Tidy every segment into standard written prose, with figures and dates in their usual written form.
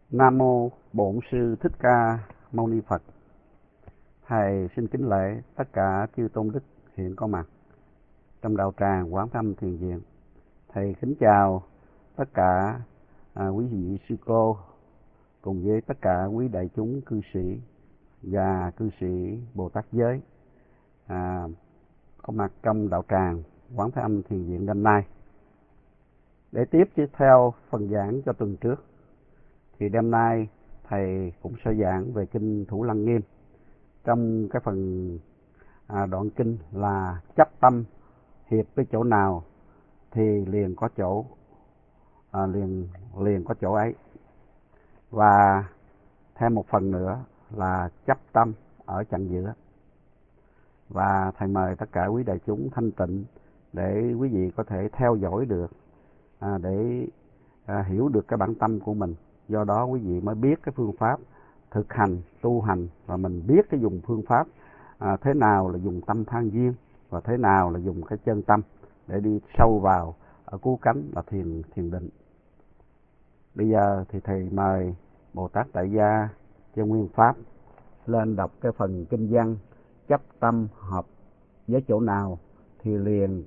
Nam mô Bổn Sư Thích Ca Mâu Ni Phật. Thầy xin kính lễ tất cả chư tôn đức hiện có mặt trong đạo tràng Quán Thâm Thiền Viện. Thầy kính chào tất cả quý vị sư cô cùng với tất cả quý đại chúng cư sĩ và cư sĩ Bồ Tát giới có mặt trong đạo tràng Quán Thâm Thiền Viện đêm nay. Để tiếp theo phần giảng cho tuần trước, thì đêm nay thầy cũng sẽ giảng về kinh Thủ Lăng Nghiêm. Trong cái phần đoạn kinh là chấp tâm hiệp với chỗ nào thì liền có chỗ liền có chỗ ấy, và thêm một phần nữa là chấp tâm ở chặng giữa. Và thầy mời tất cả quý đại chúng thanh tịnh để quý vị có thể theo dõi được, để hiểu được cái bản tâm của mình. Do đó quý vị mới biết cái phương pháp thực hành, tu hành, và mình biết cái dùng phương pháp thế nào là dùng tâm than duyên và thế nào là dùng cái chân tâm để đi sâu vào ở cứu cánh là thiền định. Bây giờ thì thầy mời Bồ Tát Tại Gia Chân Nguyên Pháp lên đọc cái phần kinh văn chấp tâm hợp với chỗ nào thì liền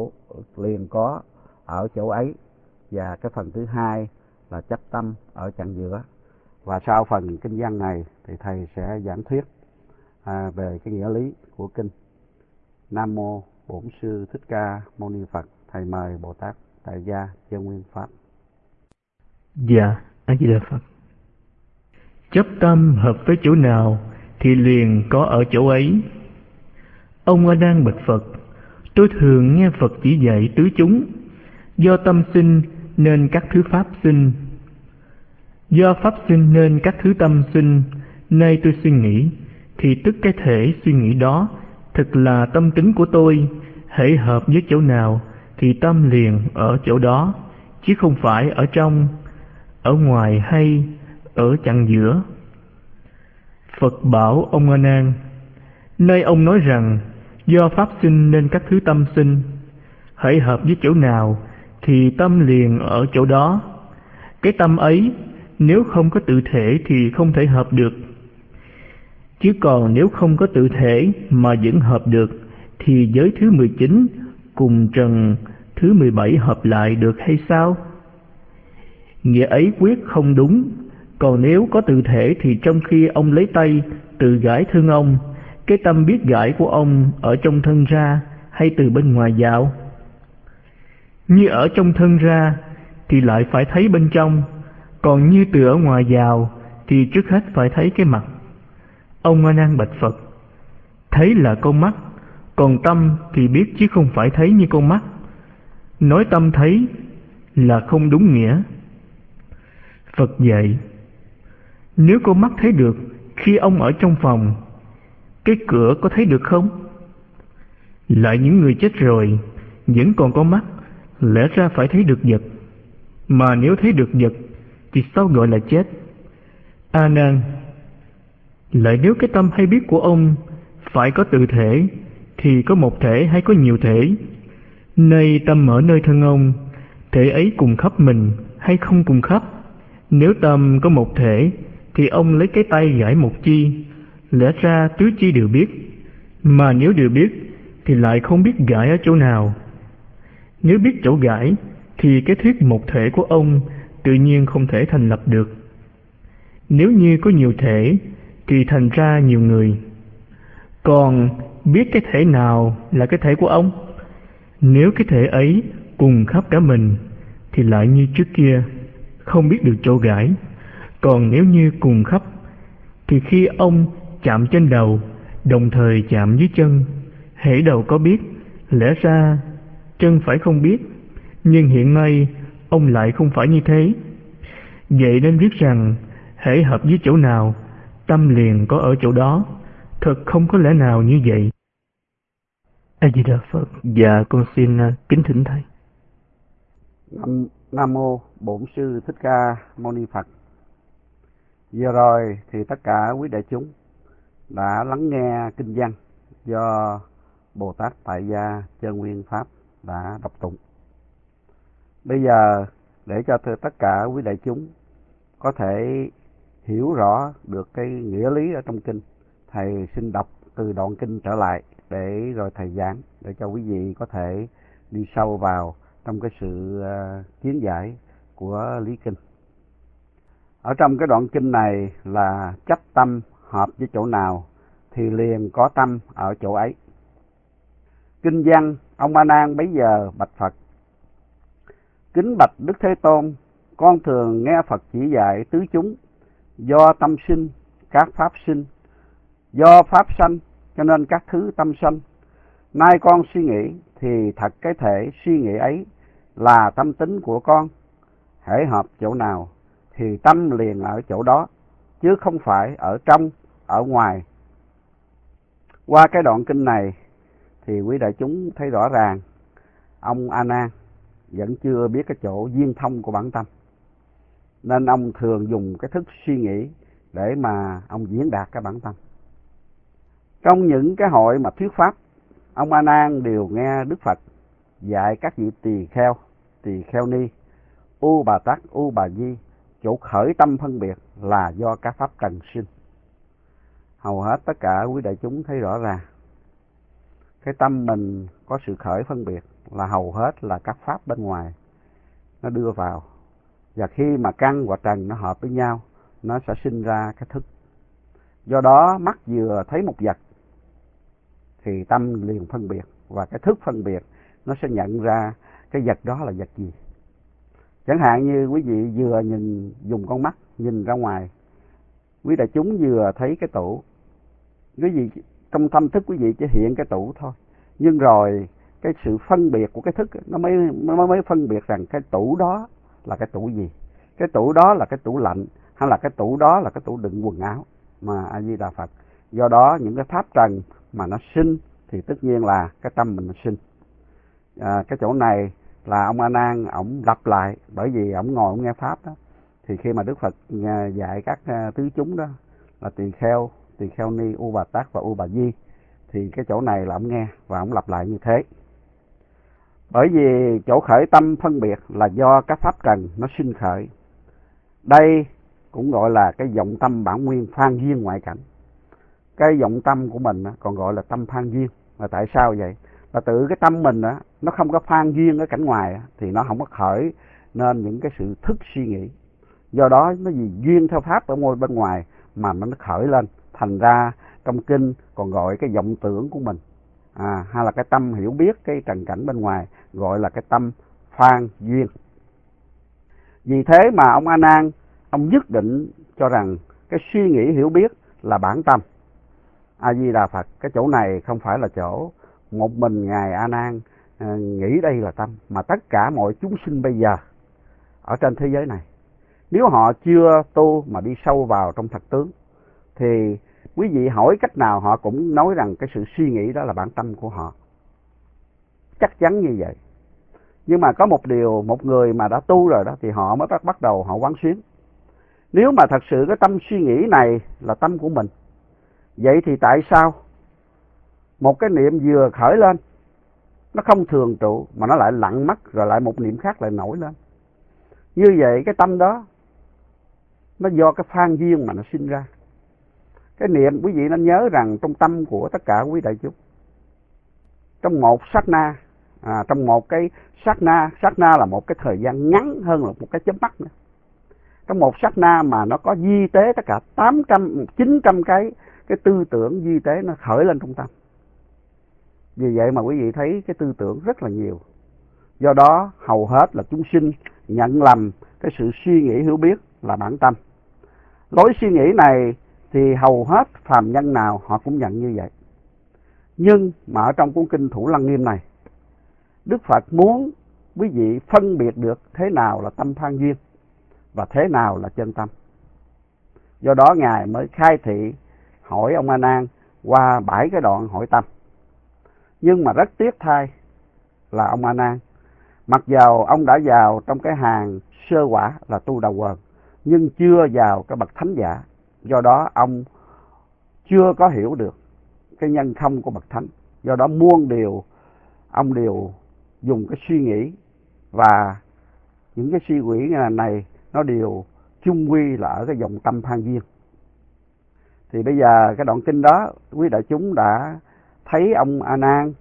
có ở chỗ ấy, và cái phần thứ hai là chấp tâm ở chặng giữa. Và sau phần kinh văn này thì thầy sẽ giảng thuyết về cái nghĩa lý của kinh. Nam mô Bổn Sư Thích Ca Mâu Ni Phật. Thầy mời Bồ Tát Tại Gia Chân Nguyên Pháp. Dạ, A Di Đà Phật. Chấp tâm hợp với chỗ nào thì liền có ở chỗ ấy. Ông A Nan bạch Phật: tôi thường nghe Phật chỉ dạy tứ chúng, do tâm sinh nên các thứ pháp sinh, do pháp sinh nên các thứ tâm sinh. Nay tôi suy nghĩ thì tức cái thể suy nghĩ đó thực là tâm tính của tôi. Hễ hợp với chỗ nào thì tâm liền ở chỗ đó, chứ không phải ở trong, ở ngoài hay ở chặng giữa. Phật bảo ông A Nan: nơi ông nói rằng do pháp sinh nên các thứ tâm sinh, hễ hợp với chỗ nào thì tâm liền ở chỗ đó. Cái tâm ấy nếu không có tự thể thì không thể hợp được. Chứ còn nếu không có tự thể mà vẫn hợp được thì giới thứ 19 cùng trần thứ 17 hợp lại được hay sao? Nghĩa ấy quyết không đúng. Còn nếu có tự thể thì trong khi ông lấy tay tự gãi thân ông, cái tâm biết gãi của ông ở trong thân ra hay từ bên ngoài vào? Như ở trong thân ra thì lại phải thấy bên trong, còn như từ ở ngoài vào thì trước hết phải thấy cái mặt. Ông A Nan bạch Phật: thấy là con mắt, còn tâm thì biết chứ không phải thấy như con mắt. Nói tâm thấy là không đúng nghĩa. Phật dạy: nếu con mắt thấy được khi ông ở trong phòng, cái cửa có thấy được không? Lại những người chết rồi vẫn còn có mắt, lẽ ra phải thấy được vật. Mà nếu thấy được vật thì sao gọi là chết? A Nan, lại nếu cái tâm hay biết của ông phải có tự thể thì có một thể hay có nhiều thể? Nay tâm ở nơi thân ông, thể ấy cùng khắp mình hay không cùng khắp? Nếu tâm có một thể thì ông lấy cái tay gãi một chi, lẽ ra tứ chi đều biết. Mà nếu đều biết thì lại không biết gãi ở chỗ nào. Nếu biết chỗ gãi thì cái thuyết một thể của ông tự nhiên không thể thành lập được. Nếu như có nhiều thể thì thành ra nhiều người. Còn biết cái thể nào là cái thể của ông? Nếu cái thể ấy cùng khắp cả mình thì lại như trước kia, không biết được chỗ gãi. Còn nếu như cùng khắp thì khi ông chạm trên đầu, đồng thời chạm dưới chân, hễ đầu có biết, lẽ ra chân phải không biết. Nhưng hiện nay ông lại không phải như thế. Vậy nên biết rằng hễ hợp với chỗ nào, tâm liền có ở chỗ đó. Thật không có lẽ nào như vậy. A Di Đà Phật. Dạ con xin kính thỉnh thầy. Nam mô Bổn Sư Thích Ca Mâu Ni Phật. Vừa rồi thì tất cả quý đại chúng đã lắng nghe kinh văn do Bồ Tát Tại Gia Chân Nguyên Pháp đã đọc tụng. Bây giờ để cho tất cả quý đại chúng có thể hiểu rõ được cái nghĩa lý ở trong kinh, thầy xin đọc từ đoạn kinh trở lại để rồi thầy giảng, để cho quý vị có thể đi sâu vào trong cái sự kiến giải của lý kinh. Ở trong cái đoạn kinh này là chấp tâm hợp với chỗ nào thì liền có tâm ở chỗ ấy. Kinh văn, ông A Nan bấy giờ bạch Phật: Kính bạch Đức Thế Tôn, con thường nghe Phật chỉ dạy tứ chúng, do tâm sinh các pháp sinh, do pháp sanh cho nên các thứ tâm sanh. Nay con suy nghĩ thì thật cái thể suy nghĩ ấy là tâm tính của con, hễ hợp chỗ nào thì tâm liền ở chỗ đó, chứ không phải ở trong, ở ngoài. Qua cái đoạn kinh này thì quý đại chúng thấy rõ ràng ông A Nan vẫn chưa biết cái chỗ viên thông của bản tâm, nên ông thường dùng cái thức suy nghĩ để mà ông diễn đạt cái bản tâm. Trong những cái hội mà thuyết pháp, ông A Nan đều nghe Đức Phật dạy các vị tỳ kheo ni, U Bà Tát, U Bà Di chỗ khởi tâm phân biệt là do các pháp trần sinh. Hầu hết tất cả quý đại chúng thấy rõ ràng cái tâm mình có sự khởi phân biệt là hầu hết là các pháp bên ngoài nó đưa vào, và khi mà căn và trần nó hợp với nhau, nó sẽ sinh ra cái thức. Do đó mắt vừa thấy một vật thì tâm liền phân biệt, và cái thức phân biệt nó sẽ nhận ra cái vật đó là vật gì. Chẳng hạn như quý vị vừa dùng con mắt nhìn ra ngoài, quý đại chúng vừa thấy cái tủ, quý vị trong tâm thức quý vị chỉ hiện cái tủ thôi, nhưng rồi cái sự phân biệt của cái thức nó mới phân biệt rằng cái tủ đó là cái tủ gì, cái tủ đó là cái tủ lạnh, hay là cái tủ đó là cái tủ đựng quần áo mà A Di Đà Phật. Do đó những cái pháp trần mà nó sinh thì tất nhiên là cái tâm mình nó sinh. Cái chỗ này là ông A Nan ổng lặp lại, bởi vì ổng ngồi ổng nghe pháp đó, thì khi mà Đức Phật dạy các tứ chúng đó là tỳ kheo ni, U Bà Tát và U Bà Di, thì cái chỗ này là ổng nghe và ổng lặp lại như thế. Bởi vì chỗ khởi tâm phân biệt là do các pháp trần nó sinh khởi. Đây cũng gọi là cái vọng tâm bản nguyên phan duyên ngoại cảnh. Cái vọng tâm của mình còn gọi là tâm phan duyên. Là tại sao vậy? Là tự cái tâm mình nó không có phan duyên ở cảnh ngoài thì nó không có khởi nên những cái sự thức suy nghĩ. Do đó nó vì duyên theo pháp ở ngôi bên ngoài mà nó khởi lên, thành ra trong kinh còn gọi cái vọng tưởng của mình hay là cái tâm hiểu biết cái trần cảnh bên ngoài, gọi là cái tâm phan duyên. Vì thế mà ông A Nan ông nhất định cho rằng cái suy nghĩ hiểu biết là bản tâm. A Di Đà Phật, cái chỗ này không phải là chỗ một mình ngài A Nan nghĩ đây là tâm, mà tất cả mọi chúng sinh bây giờ ở trên thế giới này, nếu họ chưa tu mà đi sâu vào trong thật tướng thì quý vị hỏi cách nào họ cũng nói rằng cái sự suy nghĩ đó là bản tâm của họ, chắc chắn như vậy. Nhưng mà có một điều, một người mà đã tu rồi đó thì họ mới bắt đầu họ quán xuyến. Nếu mà thật sự cái tâm suy nghĩ này là tâm của mình, vậy thì tại sao một cái niệm vừa khởi lên nó không thường trụ mà nó lại lặng mất, rồi lại một niệm khác lại nổi lên? Như vậy cái tâm đó nó do cái phan duyên mà nó sinh ra. Cái niệm quý vị nên nhớ rằng trong tâm của tất cả quý đại chúng, trong một sát na, trong một cái sát na là một cái thời gian ngắn hơn là một cái chớp mắt nữa. Trong một sát na mà nó có di tế tất cả 800, 900 cái tư tưởng di tế nó khởi lên trong tâm. Vì vậy mà quý vị thấy cái tư tưởng rất là nhiều. Do đó hầu hết là chúng sinh nhận lầm cái sự suy nghĩ hiểu biết là bản tâm. Lối suy nghĩ này thì hầu hết phàm nhân nào họ cũng nhận như vậy. Nhưng mà ở trong cuốn kinh Thủ Lăng Nghiêm này, Đức Phật muốn quý vị phân biệt được thế nào là tâm phan duyên và thế nào là chân tâm. Do đó Ngài mới khai thị hỏi ông A Nan qua 7 cái đoạn hỏi tâm. Nhưng mà rất tiếc thay là ông A Nan, mặc dầu ông đã vào trong cái hàng sơ quả là tu đà quần, nhưng chưa vào cái bậc thánh giả. Do đó ông chưa có hiểu được cái nhân không của bậc thánh. Do đó muôn điều ông đều dùng cái suy nghĩ, và những cái suy nghĩ này nó đều chung quy là ở cái dòng tâm Phan Duyên. Thì bây giờ cái đoạn kinh đó quý đại chúng đã thấy ông A Nan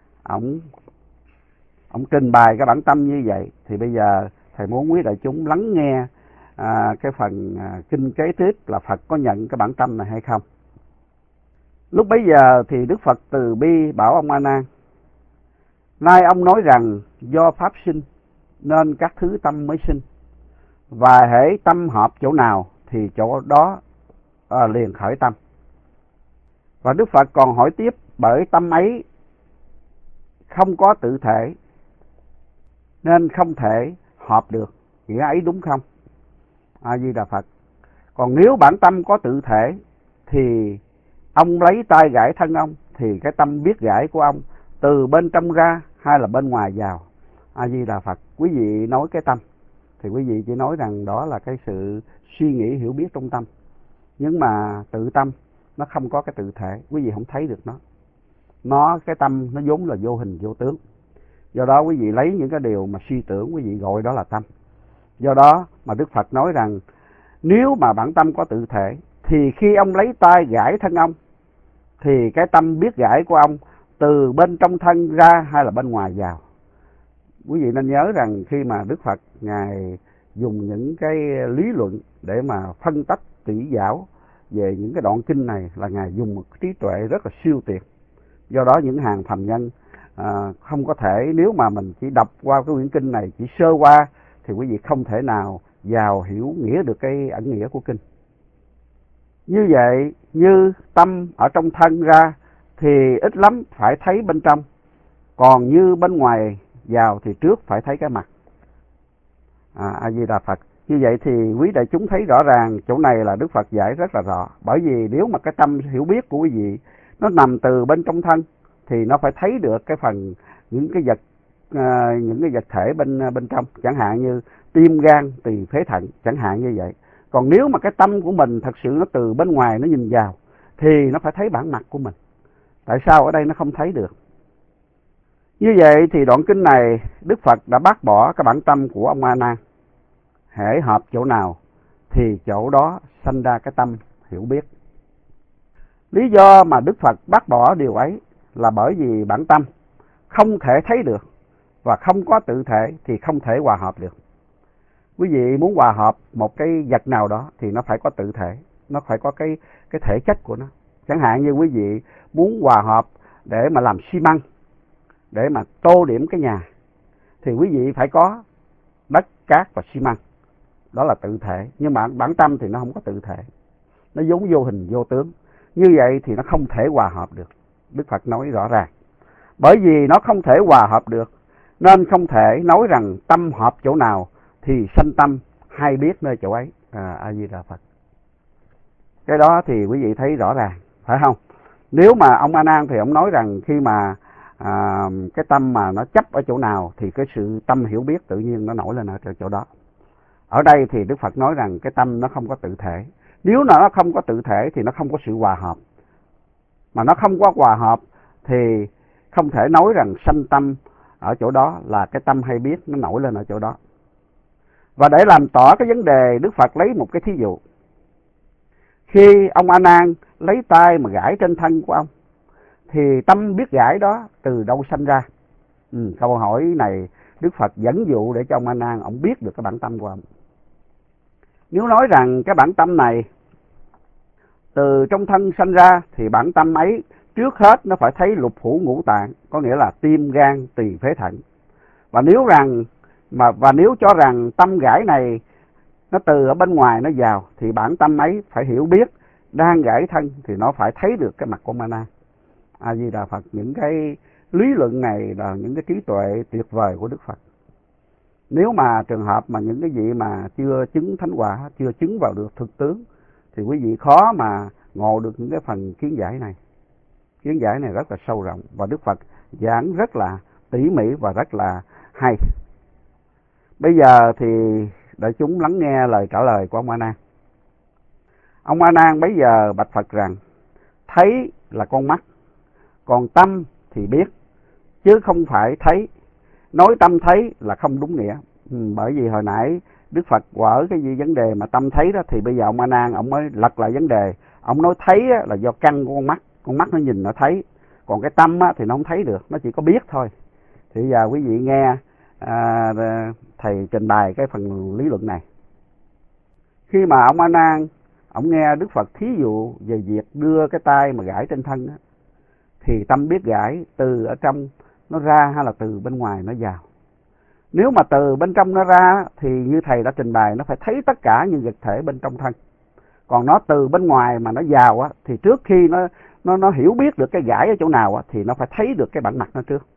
ông trình bày cái bản tâm như vậy, thì bây giờ thầy muốn quý đại chúng lắng nghe cái phần kinh kế tiếp là Phật có nhận cái bản tâm này hay không. Lúc bấy giờ thì Đức Phật từ bi bảo ông A Nan: nay ông nói rằng do pháp sinh nên các thứ tâm mới sinh, và hễ tâm hợp chỗ nào thì chỗ đó liền khởi tâm. Và Đức Phật còn hỏi tiếp: bởi tâm ấy không có tự thể nên không thể hợp được, nghĩa ấy đúng không? A Di Đà Phật. Còn nếu bản tâm có tự thể thì ông lấy tay gãi thân ông, thì cái tâm biết gãi của ông từ bên trong ra hay là bên ngoài vào? A Di Đà Phật. Quý vị nói cái tâm thì quý vị chỉ nói rằng đó là cái sự suy nghĩ hiểu biết trong tâm, nhưng mà tự tâm nó không có cái tự thể, quý vị không thấy được nó cái tâm nó vốn là vô hình vô tướng. Do đó quý vị lấy những cái điều mà suy tưởng, quý vị gọi đó là tâm. Do đó mà Đức Phật nói rằng nếu mà bản tâm có tự thể thì khi ông lấy tay gãi thân ông thì cái tâm biết gãi của ông từ bên trong thân ra hay là bên ngoài vào? Quý vị nên nhớ rằng khi mà Đức Phật Ngài dùng những cái lý luận để mà phân tích tỉ giáo về những cái đoạn kinh này là Ngài dùng một trí tuệ rất là siêu tuyệt. Do đó những hàng phàm nhân không có thể, nếu mà mình chỉ đọc qua cái quyển kinh này chỉ sơ qua thì quý vị không thể nào vào hiểu nghĩa được cái ẩn nghĩa của kinh. Như vậy, như tâm ở trong thân ra thì ít lắm phải thấy bên trong, còn như bên ngoài vào thì trước phải thấy cái mặt. A Di Đà Phật. Như vậy thì quý đại chúng thấy rõ ràng chỗ này là Đức Phật giải rất là rõ. Bởi vì nếu mà cái tâm hiểu biết của quý vị nó nằm từ bên trong thân thì nó phải thấy được cái phần những cái vật thể bên trong, chẳng hạn như tim, gan, tỳ, phế, thận, chẳng hạn như vậy. Còn nếu mà cái tâm của mình thật sự nó từ bên ngoài nó nhìn vào thì nó phải thấy bản mặt của mình. Tại sao ở đây nó không thấy được? Như vậy thì đoạn kinh này Đức Phật đã bác bỏ cái bản tâm của ông A Nan. Hễ hợp chỗ nào thì chỗ đó sanh ra cái tâm hiểu biết. Lý do mà Đức Phật bác bỏ điều ấy là bởi vì bản tâm không thể thấy được và không có tự thể thì không thể hòa hợp được. Quý vị muốn hòa hợp một cái vật nào đó thì nó phải có tự thể, nó phải có cái thể chất của nó. Chẳng hạn như quý vị muốn hòa hợp để mà làm xi măng, để mà tô điểm cái nhà thì quý vị phải có đất, cát và xi măng. Đó là tự thể. Nhưng mà bản tâm thì nó không có tự thể, nó vốn vô hình vô tướng. Như vậy thì nó không thể hòa hợp được. Đức Phật nói rõ ràng. Bởi vì nó không thể hòa hợp được nên không thể nói rằng tâm hợp chỗ nào thì sanh tâm hay biết nơi chỗ ấy. A Di Đà Phật. Cái đó thì quý vị thấy rõ ràng, phải không? Nếu mà ông A Nan thì ông nói rằng khi mà cái tâm mà nó chấp ở chỗ nào thì cái sự tâm hiểu biết tự nhiên nó nổi lên ở chỗ đó. Ở đây thì Đức Phật nói rằng cái tâm nó không có tự thể. Nếu nó không có tự thể thì nó không có sự hòa hợp. Mà nó không có hòa hợp thì không thể nói rằng sanh tâm ở chỗ đó là cái tâm hay biết nó nổi lên ở chỗ đó. Và để làm tỏ cái vấn đề, Đức Phật lấy một cái thí dụ. Khi ông A Nan lấy tay mà gãi trên thân của ông thì tâm biết gãi đó từ đâu sanh ra? Câu hỏi này Đức Phật dẫn dụ để cho ông A Nan ông biết được cái bản tâm của ông. Nếu nói rằng cái bản tâm này từ trong thân sanh ra thì bản tâm ấy trước hết nó phải thấy lục phủ ngũ tạng, có nghĩa là tim, gan, tỳ, phế, thận. Và nếu cho rằng tâm gãi này nó từ ở bên ngoài nó vào thì bản tâm ấy phải hiểu biết đang gãi thân thì nó phải thấy được cái mặt của Ma Na. A Di Đà Phật. Những cái lý luận này là những cái trí tuệ tuyệt vời của Đức Phật. Nếu mà trường hợp mà những cái vị mà chưa chứng thánh quả, chưa chứng vào được thực tướng thì quý vị khó mà ngộ được những cái phần kiến giải này. Kiến giải này rất là sâu rộng và Đức Phật giảng rất là tỉ mỉ và rất là hay. Bây giờ thì đại chúng lắng nghe lời trả lời của ông A Nan. Ông A Nan bấy giờ bạch Phật rằng: thấy là con mắt, còn tâm thì biết, chứ không phải thấy. Nói tâm thấy là không đúng nghĩa. Bởi vì hồi nãy Đức Phật quở cái gì vấn đề mà tâm thấy đó, thì bây giờ ông A Nan ông mới lật lại vấn đề. Ông nói thấy là do căn của con mắt nó nhìn nó thấy, còn cái tâm thì nó không thấy được, nó chỉ có biết thôi. Thì giờ quý vị nghe thầy trình bày cái phần lý luận này. Khi mà ông A Nan ông nghe Đức Phật thí dụ về việc đưa cái tay mà gãi trên thân đó, thì tâm biết gãi từ ở trong nó ra hay là từ bên ngoài nó vào. Nếu mà từ bên trong nó ra thì như thầy đã trình bày, nó phải thấy tất cả những vật thể bên trong thân. Còn nó từ bên ngoài mà nó vào thì trước khi nó hiểu biết được cái gãi ở chỗ nào thì nó phải thấy được cái bản mặt nó trước.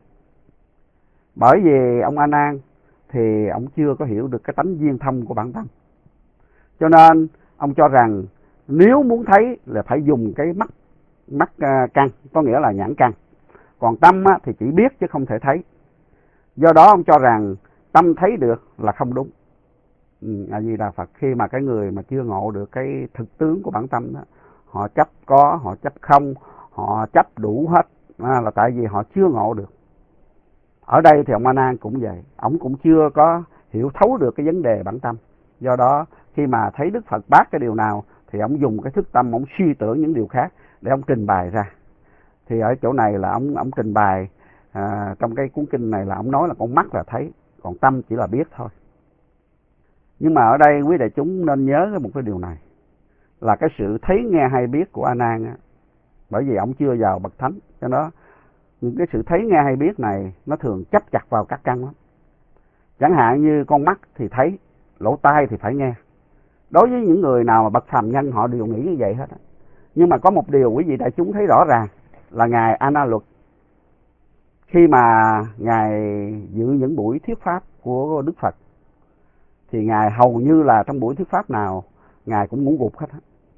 Bởi vì ông A Nan thì ông chưa có hiểu được cái tánh viên thông của bản tâm, cho nên ông cho rằng nếu muốn thấy là phải dùng cái mắt căn, có nghĩa là nhãn căn. Còn tâm thì chỉ biết chứ không thể thấy. Do đó ông cho rằng tâm thấy được là không đúng. A Di Đà Phật. Khi mà cái người mà chưa ngộ được cái thực tướng của bản tâm đó, họ chấp có, họ chấp không, họ chấp đủ hết, là tại vì họ chưa ngộ được. Ở đây thì ông A Nan cũng vậy, ông cũng chưa có hiểu thấu được cái vấn đề bản tâm. Do đó khi mà thấy Đức Phật bác cái điều nào thì ông dùng cái thức tâm, ông suy tưởng những điều khác để ông trình bày ra. Thì ở chỗ này là ông trình bày trong cái cuốn kinh này là ông nói là con mắt là thấy, còn tâm chỉ là biết thôi. Nhưng mà ở đây quý đại chúng nên nhớ một cái điều này, là cái sự thấy nghe hay biết của A Nan bởi vì ông chưa vào bậc thánh, cho đó những cái sự thấy nghe hay biết này nó thường chấp chặt vào các căn lắm. Chẳng hạn như con mắt thì thấy, lỗ tai thì phải nghe. Đối với những người nào mà bậc phàm nhân họ đều nghĩ như vậy hết. Nhưng mà có một điều quý vị đại chúng thấy rõ ràng là ngài A Na Luật, khi mà ngài dự những buổi thuyết pháp của Đức Phật thì ngài hầu như là trong buổi thuyết pháp nào ngài cũng ngủ gục hết.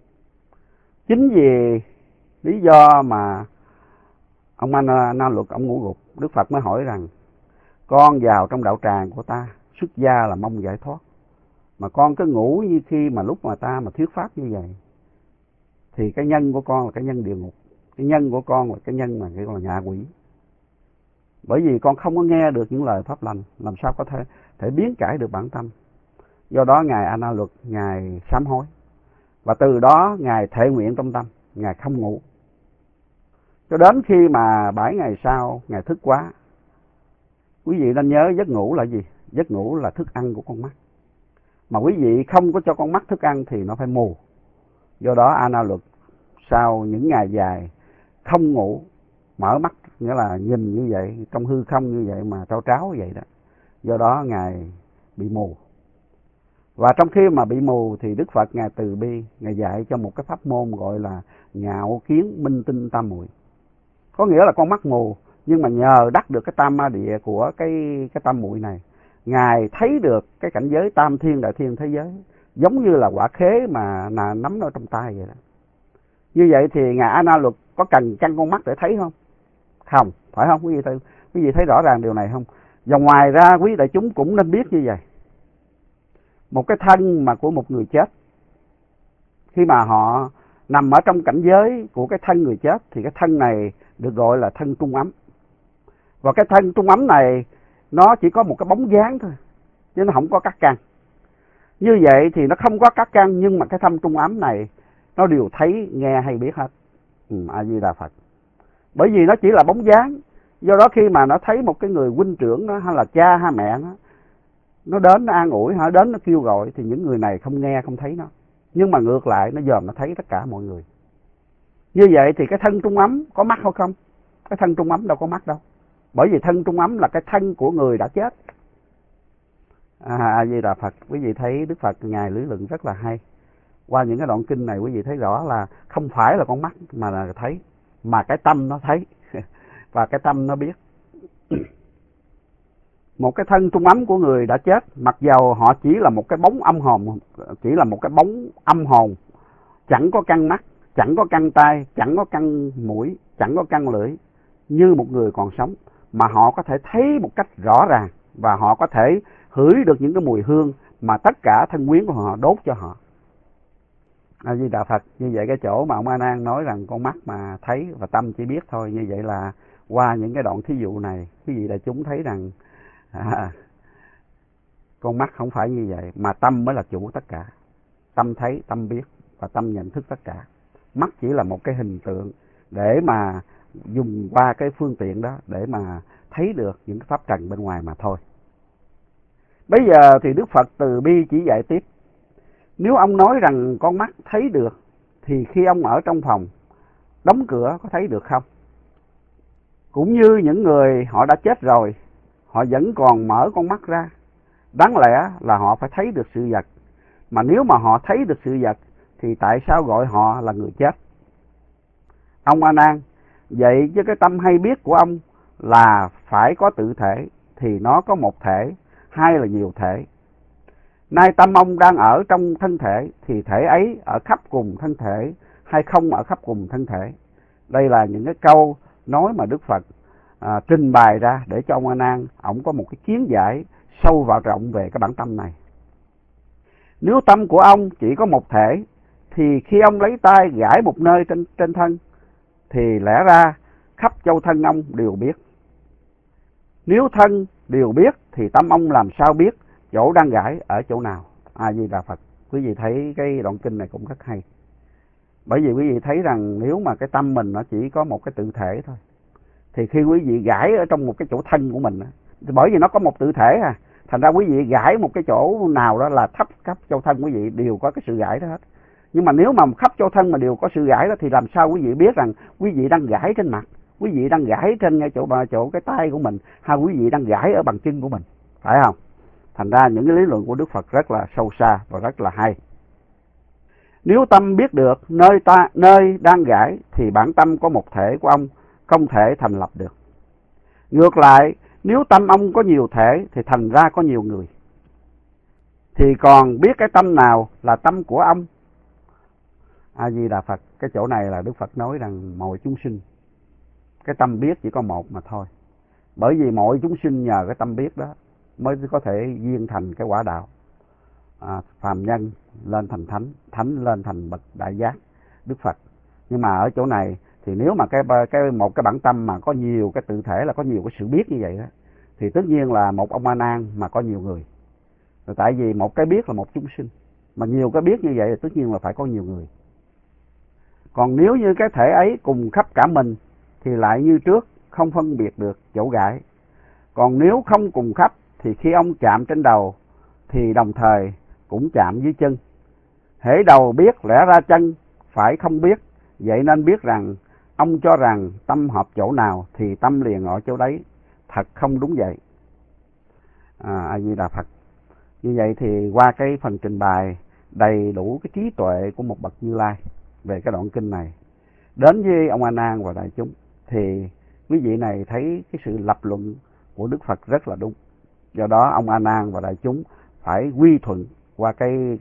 Chính vì lý do mà ông A Na Luật ông ngủ gục, Đức Phật mới hỏi rằng: con vào trong đạo tràng của ta xuất gia là mong giải thoát, mà con cứ ngủ như khi mà lúc mà ta mà thuyết pháp như vậy, thì cái nhân của con là cái nhân địa ngục, cái nhân của con là cái nhân mà gọi là ngạ quỷ. Bởi vì con không có nghe được những lời pháp lành, làm sao có thể biến cải được bản tâm. Do đó ngài A Na Luật ngài sám hối, và từ đó ngài thệ nguyện trong tâm, ngài không ngủ. Cho đến khi mà 7 ngày sau ngài thức quá. Quý vị nên nhớ giấc ngủ là gì? Giấc ngủ là thức ăn của con mắt. Mà quý vị không có cho con mắt thức ăn thì nó phải mù. Do đó A Na Luật sau những ngày dài không ngủ, mở mắt, nghĩa là nhìn như vậy, trong hư không như vậy mà trao tráo vậy đó. Do đó ngài bị mù. Và trong khi mà bị mù thì Đức Phật ngài từ bi, ngài dạy cho một cái pháp môn gọi là ngạo kiến minh tinh tam muội. Có nghĩa là con mắt mù, nhưng mà nhờ đắc được cái tam ma địa của cái tam muội này, ngài thấy được cái cảnh giới tam thiên đại thiên thế giới, giống như là quả khế mà nắm ở trong tay vậy đó. Như vậy thì ngài A Na Luật có cần chăng con mắt để thấy không? Không, phải không quý vị thấy rõ ràng điều này không? Và ngoài ra quý đại chúng cũng nên biết như vậy, một cái thân mà của một người chết, khi mà họ nằm ở trong cảnh giới của cái thân người chết thì cái thân này được gọi là thân trung ấm. Và cái thân trung ấm này nó chỉ có một cái bóng dáng thôi, chứ nó không có các căn. Như vậy thì nó không có các căn, nhưng mà cái thân trung ấm này nó đều thấy, nghe hay biết hết. A Di Đà Phật. Bởi vì nó chỉ là bóng dáng. Do đó khi mà nó thấy một cái người huynh trưởng đó, hay là cha hay mẹ nó đến nó an ủi, nó đến nó kêu gọi, thì những người này không nghe không thấy nó. Nhưng mà ngược lại nó dòm nó thấy tất cả mọi người. Như vậy thì cái thân trung ấm có mắt hay không? Cái thân trung ấm đâu có mắt đâu. Bởi vì thân trung ấm là cái thân của người đã chết. A Di Đà Phật. Quý vị thấy Đức Phật ngài lý luận rất là hay. Qua những cái đoạn kinh này quý vị thấy rõ là không phải là con mắt mà là thấy, mà cái tâm nó thấy và cái tâm nó biết. Một cái thân trung ấm của người đã chết, mặc dầu họ chỉ là một cái bóng âm hồn, chỉ là một cái bóng âm hồn, chẳng có căn mắt, chẳng có căn tai, chẳng có căn mũi, chẳng có căn lưỡi, như một người còn sống, mà họ có thể thấy một cách rõ ràng, và họ có thể hửi được những cái mùi hương mà tất cả thân quyến của họ đốt cho họ. A Di Đà Phật. Như vậy cái chỗ mà ông A Nan nói rằng con mắt mà thấy và tâm chỉ biết thôi, như vậy là qua những cái đoạn thí dụ này quý vị đại chúng thấy rằng Con mắt không phải như vậy, mà tâm mới là chủ tất cả. Tâm thấy, tâm biết và tâm nhận thức tất cả. Mắt chỉ là một cái hình tượng để mà dùng qua cái phương tiện đó để mà thấy được những cái pháp trần bên ngoài mà thôi. Bây giờ thì Đức Phật từ bi chỉ dạy tiếp. Nếu ông nói rằng con mắt thấy được, thì khi ông ở trong phòng, đóng cửa có thấy được không? Cũng như những người họ đã chết rồi, họ vẫn còn mở con mắt ra. Đáng lẽ là họ phải thấy được sự vật. Mà nếu mà họ thấy được sự vật, thì tại sao gọi họ là người chết? Ông A Nan, vậy chứ cái tâm hay biết của ông là phải có tự thể, thì nó có một thể, hay là nhiều thể? Nay tâm ông đang ở trong thân thể, thì thể ấy ở khắp cùng thân thể, hay không ở khắp cùng thân thể? Đây là những cái câu nói mà Đức Phật trình bày ra để cho ông A Nan ổng có một cái kiến giải sâu vào rộng về cái bản tâm này. Nếu tâm của ông chỉ có một thể, thì khi ông lấy tay gãi một nơi trên thân, thì lẽ ra khắp châu thân ông đều biết. Nếu thân đều biết, thì tâm ông làm sao biết chỗ đang gãi ở chỗ nào? A Di Đà Phật. Quý vị thấy cái đoạn kinh này cũng rất hay. Bởi vì quý vị thấy rằng nếu mà cái tâm mình nó chỉ có một cái tự thể thôi, thì khi quý vị gãi ở trong một cái chỗ thân của mình, bởi vì nó có một tự thể thành ra quý vị gãi một cái chỗ nào đó là khắp châu thân quý vị đều có cái sự gãi đó hết. Nhưng mà nếu mà khắp châu thân mà đều có sự gãi đó, thì làm sao quý vị biết rằng quý vị đang gãi trên mặt, quý vị đang gãi trên ngay chỗ cái tay của mình, hay quý vị đang gãi ở bàn chân của mình, phải không? Thành ra những cái lý luận của Đức Phật rất là sâu xa và rất là hay. Nếu tâm biết được nơi đang gãi, thì bản tâm có một thể của ông không thể thành lập được. Ngược lại, nếu tâm ông có nhiều thể, thì thành ra có nhiều người. Thì còn biết cái tâm nào là tâm của ông? A Di Đà Phật. Cái chỗ này là Đức Phật nói rằng mọi chúng sinh, cái tâm biết chỉ có một mà thôi. Bởi vì mọi chúng sinh nhờ cái tâm biết đó mới có thể duyên thành cái quả đạo. Phàm nhân lên thành thánh, thánh lên thành bậc đại giác Đức Phật. Nhưng mà ở chỗ này thì nếu mà một cái bản tâm mà có nhiều cái tự thể, là có nhiều cái sự biết như vậy đó, thì tất nhiên là một ông A Nan mà có nhiều người. Rồi tại vì một cái biết là một chúng sinh, mà nhiều cái biết như vậy thì tất nhiên là phải có nhiều người. Còn nếu như cái thể ấy cùng khắp cả mình, thì lại như trước, không phân biệt được chỗ gãi. Còn nếu không cùng khắp, thì khi ông chạm trên đầu, thì đồng thời cũng chạm dưới chân. Hễ đầu biết, lẽ ra chân phải không biết. Vậy nên biết rằng ông cho rằng tâm hợp chỗ nào, thì tâm liền ở chỗ đấy. Thật không đúng vậy. A Di Đà Phật. Như vậy thì qua cái phần trình bày đầy đủ cái trí tuệ của một bậc Như Lai về cái đoạn kinh này đến với ông A Nan và đại chúng, thì quý vị này thấy cái sự lập luận của Đức Phật rất là đúng. Do đó ông A Nan và đại chúng phải quy thuận qua cái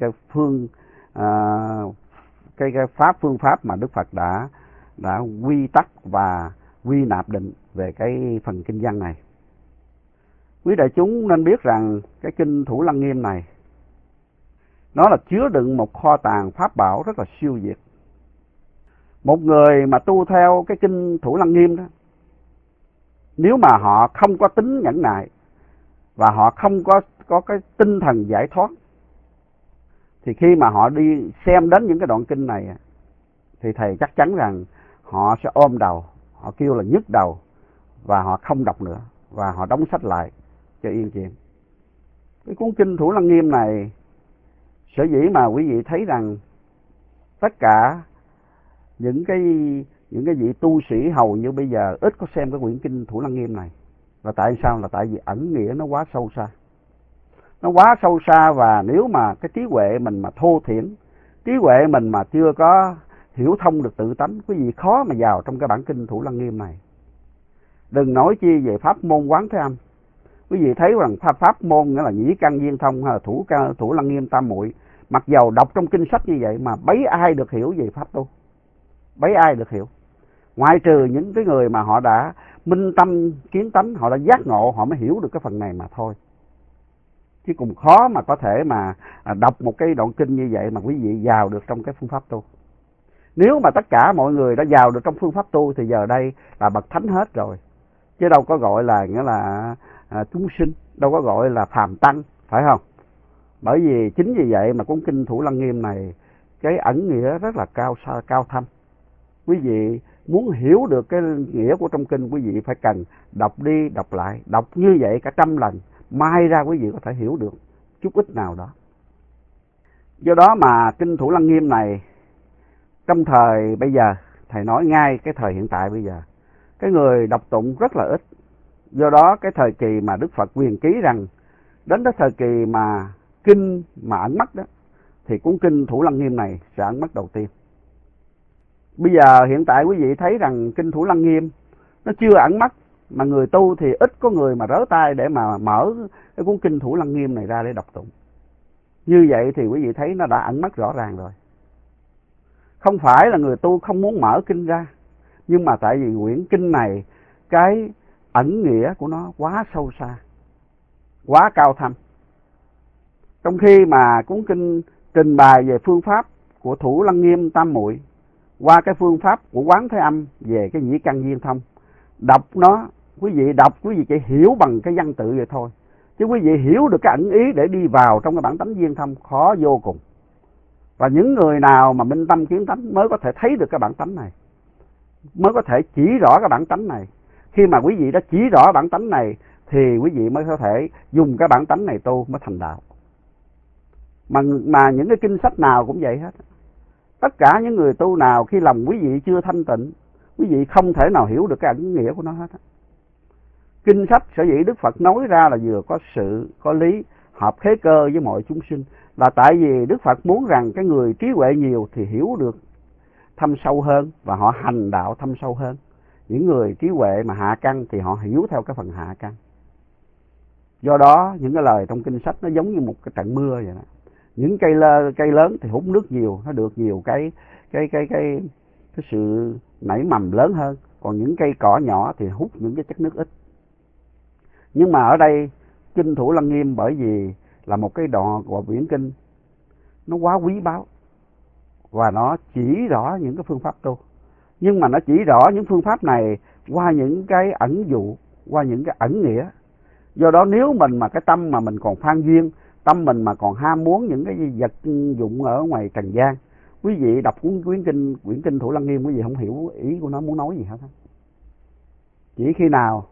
phương pháp mà Đức Phật đã quy tắc và quy nạp định về cái phần kinh văn này. Quý đại chúng nên biết rằng cái kinh Thủ Lăng Nghiêm này nó là chứa đựng một kho tàng pháp bảo rất là siêu việt. Một người mà tu theo cái kinh Thủ Lăng Nghiêm đó, nếu mà họ không có tính nhẫn nại và họ không có cái tinh thần giải thoát, thì khi mà họ đi xem đến những cái đoạn kinh này, thì thầy chắc chắn rằng họ sẽ ôm đầu, họ kêu là nhức đầu, và họ không đọc nữa, và họ đóng sách lại cho yên chuyện. Cái cuốn kinh Thủ Lăng Nghiêm này, sở dĩ mà quý vị thấy rằng tất cả những cái vị tu sĩ hầu như bây giờ ít có xem cái quyển kinh Thủ Lăng Nghiêm này, là tại sao? Là tại vì ẩn nghĩa nó quá sâu xa. Nó quá sâu xa, và nếu mà cái trí huệ mình mà thô thiển, trí huệ mình mà chưa có hiểu thông được tự tánh, quý vị khó mà vào trong cái bản kinh Thủ Lăng Nghiêm này. Đừng nói chi về pháp môn Quán Thế Âm. Quý vị thấy rằng pháp môn nghĩa là nhĩ căn viên thông hay là Thủ Lăng Nghiêm tam muội, mặc dầu đọc trong kinh sách như vậy mà bấy ai được hiểu về pháp tu, bấy ai được hiểu, ngoại trừ những cái người mà họ đã minh tâm kiến tánh, họ đã giác ngộ, họ mới hiểu được cái phần này mà thôi. Chứ cũng khó mà có thể mà đọc một cái đoạn kinh như vậy mà quý vị vào được trong cái phương pháp tu. Nếu mà tất cả mọi người đã vào được trong phương pháp tu thì giờ đây là bậc thánh hết rồi, chứ đâu có gọi là nghĩa là chúng sinh, đâu có gọi là phàm tăng, phải không? Bởi vì chính vì vậy mà cuốn kinh Thủ Lăng Nghiêm này cái ẩn nghĩa rất là cao thâm. Quý vị muốn hiểu được cái nghĩa của trong kinh, quý vị phải cần đọc đi đọc lại, đọc như vậy cả 100 lần, mai ra quý vị có thể hiểu được chút ít nào đó. Do đó mà kinh Thủ Lăng Nghiêm này trong thời bây giờ, thầy nói ngay cái thời hiện tại bây giờ, cái người đọc tụng rất là ít. Do đó cái thời kỳ mà Đức Phật quyền ký rằng đến cái thời kỳ mà kinh mà ẩn mất đó, thì cuốn kinh Thủ Lăng Nghiêm này sẽ ẩn mất đầu tiên. Bây giờ hiện tại quý vị thấy rằng kinh Thủ Lăng Nghiêm nó chưa ẩn mất, mà người tu thì ít có người mà rớ tay để mà mở cái cuốn kinh Thủ Lăng Nghiêm này ra để đọc tụng. Như vậy thì quý vị thấy nó đã ẩn mất rõ ràng rồi. Không phải là người tu không muốn mở kinh ra, nhưng mà tại vì quyển kinh này cái ẩn nghĩa của nó quá sâu xa, quá cao thâm. Trong khi mà cuốn kinh trình bày về phương pháp của Thủ Lăng Nghiêm Tam Muội qua cái phương pháp của Quán Thế Âm về cái nhĩ căn viên thông, đọc nó, quý vị đọc quý vị chỉ hiểu bằng cái văn tự vậy thôi, chứ quý vị hiểu được cái ẩn ý để đi vào trong cái bản tánh viên thông khó vô cùng. Và những người nào mà minh tâm kiến tánh mới có thể thấy được cái bản tánh này, mới có thể chỉ rõ cái bản tánh này. Khi mà quý vị đã chỉ rõ bản tánh này thì quý vị mới có thể dùng cái bản tánh này tu mới thành đạo. Mà những cái kinh sách nào cũng vậy hết. Tất cả những người tu nào khi lòng quý vị chưa thanh tịnh, quý vị không thể nào hiểu được cái ẩn nghĩa của nó hết. Kinh sách sở dĩ Đức Phật nói ra là vừa có sự, có lý, hợp thế cơ với mọi chúng sinh, là tại vì Đức Phật muốn rằng cái người trí huệ nhiều thì hiểu được thâm sâu hơn và họ hành đạo thâm sâu hơn. Những người trí huệ mà hạ căn thì họ hiểu theo cái phần hạ căn. Do đó những cái lời trong kinh sách nó giống như một cái trận mưa vậy đó. Những cây lớn thì hút nước nhiều, nó được nhiều cái sự nảy mầm lớn hơn, còn những cây cỏ nhỏ thì hút những cái chất nước ít. Nhưng mà ở đây kinh Thủ Lăng Nghiêm bởi vì là một cái đoạn của quyển kinh nó quá quý báu và nó chỉ rõ những cái phương pháp tu, nhưng mà nó chỉ rõ những phương pháp này qua những cái ẩn dụ, qua những cái ẩn nghĩa. Do đó nếu mình mà cái tâm mà mình còn phan duyên, tâm mình mà còn ham muốn những cái vật dụng ở ngoài trần gian, quý vị đọc quyển kinh Thủ Lăng Nghiêm quý vị không hiểu ý của nó muốn nói gì hết. Chỉ khi nào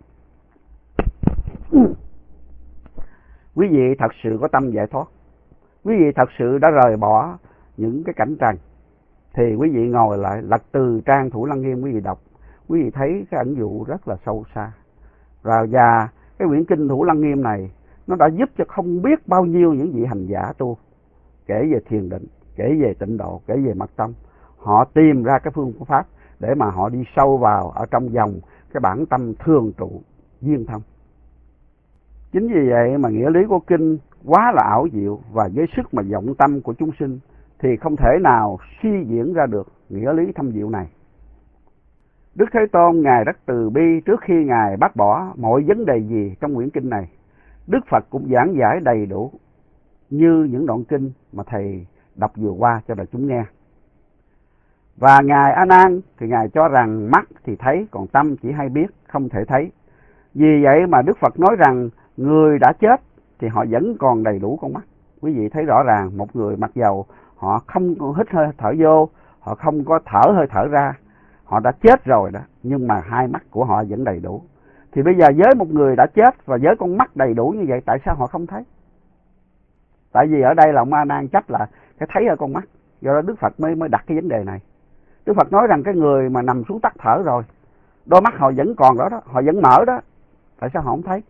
quý vị thật sự có tâm giải thoát, quý vị thật sự đã rời bỏ những cái cảnh trần, thì quý vị ngồi lại lật từ trang Thủ Lăng Nghiêm quý vị đọc, quý vị thấy cái ẩn dụ rất là sâu xa. Và cái quyển kinh Thủ Lăng Nghiêm này nó đã giúp cho không biết bao nhiêu những vị hành giả tu, kể về thiền định, kể về tịnh độ, kể về mật tâm, họ tìm ra cái phương pháp để mà họ đi sâu vào ở trong vòng cái bản tâm thường trụ viên thông. Chính vì vậy mà nghĩa lý của kinh quá là ảo diệu, và với sức mà vọng tâm của chúng sinh thì không thể nào suy diễn ra được nghĩa lý thâm diệu này. Đức Thế Tôn Ngài rất từ bi, trước khi Ngài bác bỏ mọi vấn đề gì trong quyển kinh này, Đức Phật cũng giảng giải đầy đủ như những đoạn kinh mà Thầy đọc vừa qua cho đại chúng nghe. Và Ngài A Nan thì Ngài cho rằng mắt thì thấy, còn tâm chỉ hay biết, không thể thấy. Vì vậy mà Đức Phật nói rằng người đã chết thì họ vẫn còn đầy đủ con mắt. Quý vị thấy rõ ràng một người mặc dầu họ không hít hơi thở vô, họ không có thở hơi thở ra, họ đã chết rồi đó, nhưng mà hai mắt của họ vẫn đầy đủ. Thì bây giờ với một người đã chết và với con mắt đầy đủ như vậy, tại sao họ không thấy? Tại vì ở đây là ông A Nan trách là cái thấy ở con mắt. Do đó Đức Phật mới đặt cái vấn đề này. Đức Phật nói rằng cái người mà nằm xuống tắt thở rồi, đôi mắt họ vẫn còn đó, họ vẫn mở đó, tại sao họ không thấy?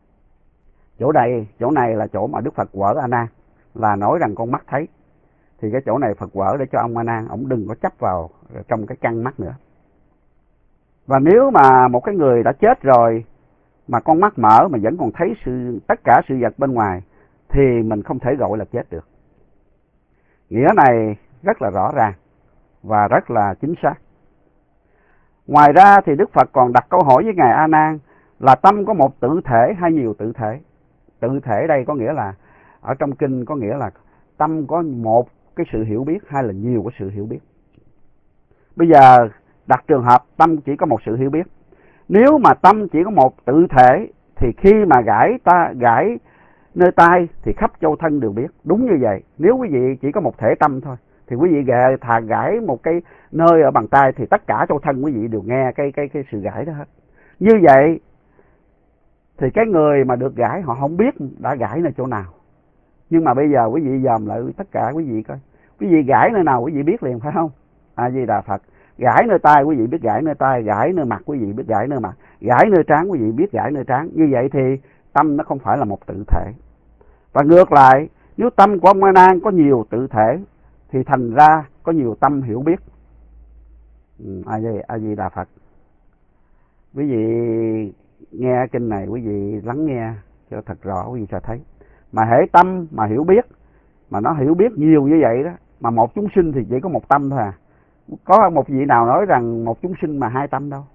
Chỗ này là chỗ mà Đức Phật quở A Nan, là nói rằng con mắt thấy. Thì cái chỗ này Phật quở để cho ông A Nan ông đừng có chấp vào trong cái căn mắt nữa. Và nếu mà một cái người đã chết rồi mà con mắt mở mà vẫn còn thấy tất cả sự vật bên ngoài, thì mình không thể gọi là chết được. Nghĩa này rất là rõ ràng và rất là chính xác. Ngoài ra thì Đức Phật còn đặt câu hỏi với Ngài A Nan là tâm có một tự thể hay nhiều tự thể. Tự thể đây có nghĩa là ở trong kinh có nghĩa là tâm có một cái sự hiểu biết hay là nhiều cái sự hiểu biết. Bây giờ đặt trường hợp tâm chỉ có một sự hiểu biết. Nếu mà tâm chỉ có một tự thể thì khi mà gãi nơi tai thì khắp châu thân đều biết. Đúng như vậy, nếu quý vị chỉ có một thể tâm thôi thì quý vị gãi một cái nơi ở bàn tay thì tất cả châu thân quý vị đều nghe cái sự gãi đó hết. Như vậy thì cái người mà được gãi họ không biết đã gãi nơi chỗ nào. Nhưng mà bây giờ quý vị dòm lại tất cả quý vị coi, quý vị gãi nơi nào quý vị biết liền, phải không? A Di Đà Phật. Gãi nơi tai quý vị biết gãi nơi tai, gãi nơi mặt quý vị biết gãi nơi mặt, gãi nơi trán quý vị biết gãi nơi trán. Như vậy thì tâm nó không phải là một tự thể. Và ngược lại, nếu tâm của ông A Nan có nhiều tự thể thì thành ra có nhiều tâm hiểu biết. A Di Đà Phật. Quý vị nghe kinh này, quý vị lắng nghe cho thật rõ, quý vị sẽ thấy. Mà hễ tâm mà hiểu biết, mà nó hiểu biết nhiều như vậy đó, mà một chúng sinh thì chỉ có một tâm thôi à. Có một vị nào nói rằng một chúng sinh mà hai tâm đâu.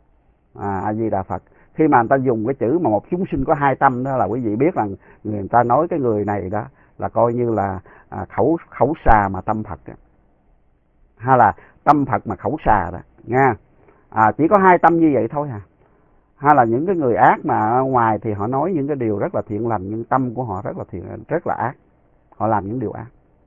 A Di Đà Phật. Khi mà người ta dùng cái chữ mà một chúng sinh có hai tâm đó là quý vị biết rằng người ta nói cái người này đó là coi như là khẩu xà mà tâm Phật đó. Hay là tâm Phật mà khẩu xà đó nha. Chỉ có hai tâm như vậy thôi à. Hay là những cái người ác mà ở ngoài thì họ nói những cái điều rất là thiện lành, nhưng tâm của họ rất là ác. Họ làm những điều ác.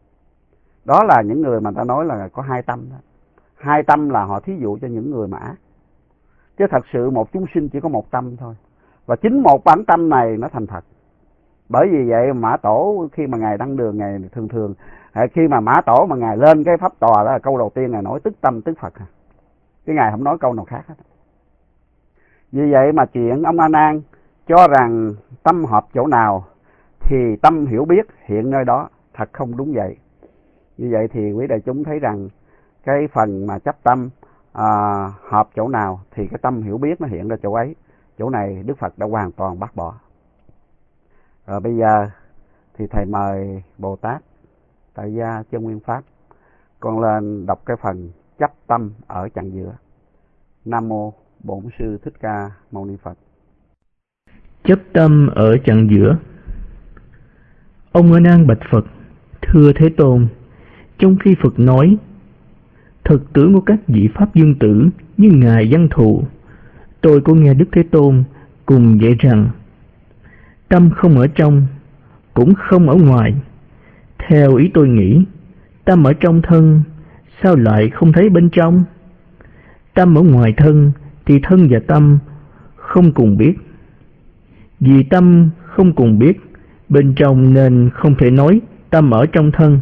Đó là những người mà ta nói là có hai tâm đó. Hai tâm là họ thí dụ cho những người mà ác. Chứ thật sự một chúng sinh chỉ có một tâm thôi. Và chính một bản tâm này nó thành Phật. Bởi vì vậy Mã Tổ khi mà Ngài đăng đường, Ngài thường khi mà Mã Tổ mà Ngài lên cái pháp tòa đó là câu đầu tiên Ngài nói tức tâm tức Phật. Cái Ngài không nói câu nào khác hết. Vì vậy mà chuyện ông A Nan cho rằng tâm hợp chỗ nào thì tâm hiểu biết hiện nơi đó, thật không đúng vậy. Như vậy thì quý đại chúng thấy rằng cái phần mà chấp tâm hợp chỗ nào thì cái tâm hiểu biết nó hiện ra chỗ ấy. Chỗ này Đức Phật đã hoàn toàn bác bỏ. Rồi bây giờ thì thầy mời Bồ Tát Tại Gia Chân Nguyên Pháp con lên đọc cái phần chấp tâm ở chặng giữa. Nam mô Bổn Sư Thích Ca Mâu Ni Phật. Chấp tâm ở chặng giữa. Ông A Nan bạch Phật: Thưa Thế Tôn, trong khi Phật nói thực tưởng của các vị pháp dương tử như Ngài Văn Thù, tôi có nghe Đức Thế Tôn cùng dạy rằng tâm không ở trong, cũng không ở ngoài. Theo ý tôi nghĩ, tâm ở trong thân, sao lại không thấy bên trong? Tâm ở ngoài thân thì thân và tâm không cùng biết. Vì tâm không cùng biết bên trong nên không thể nói tâm ở trong thân.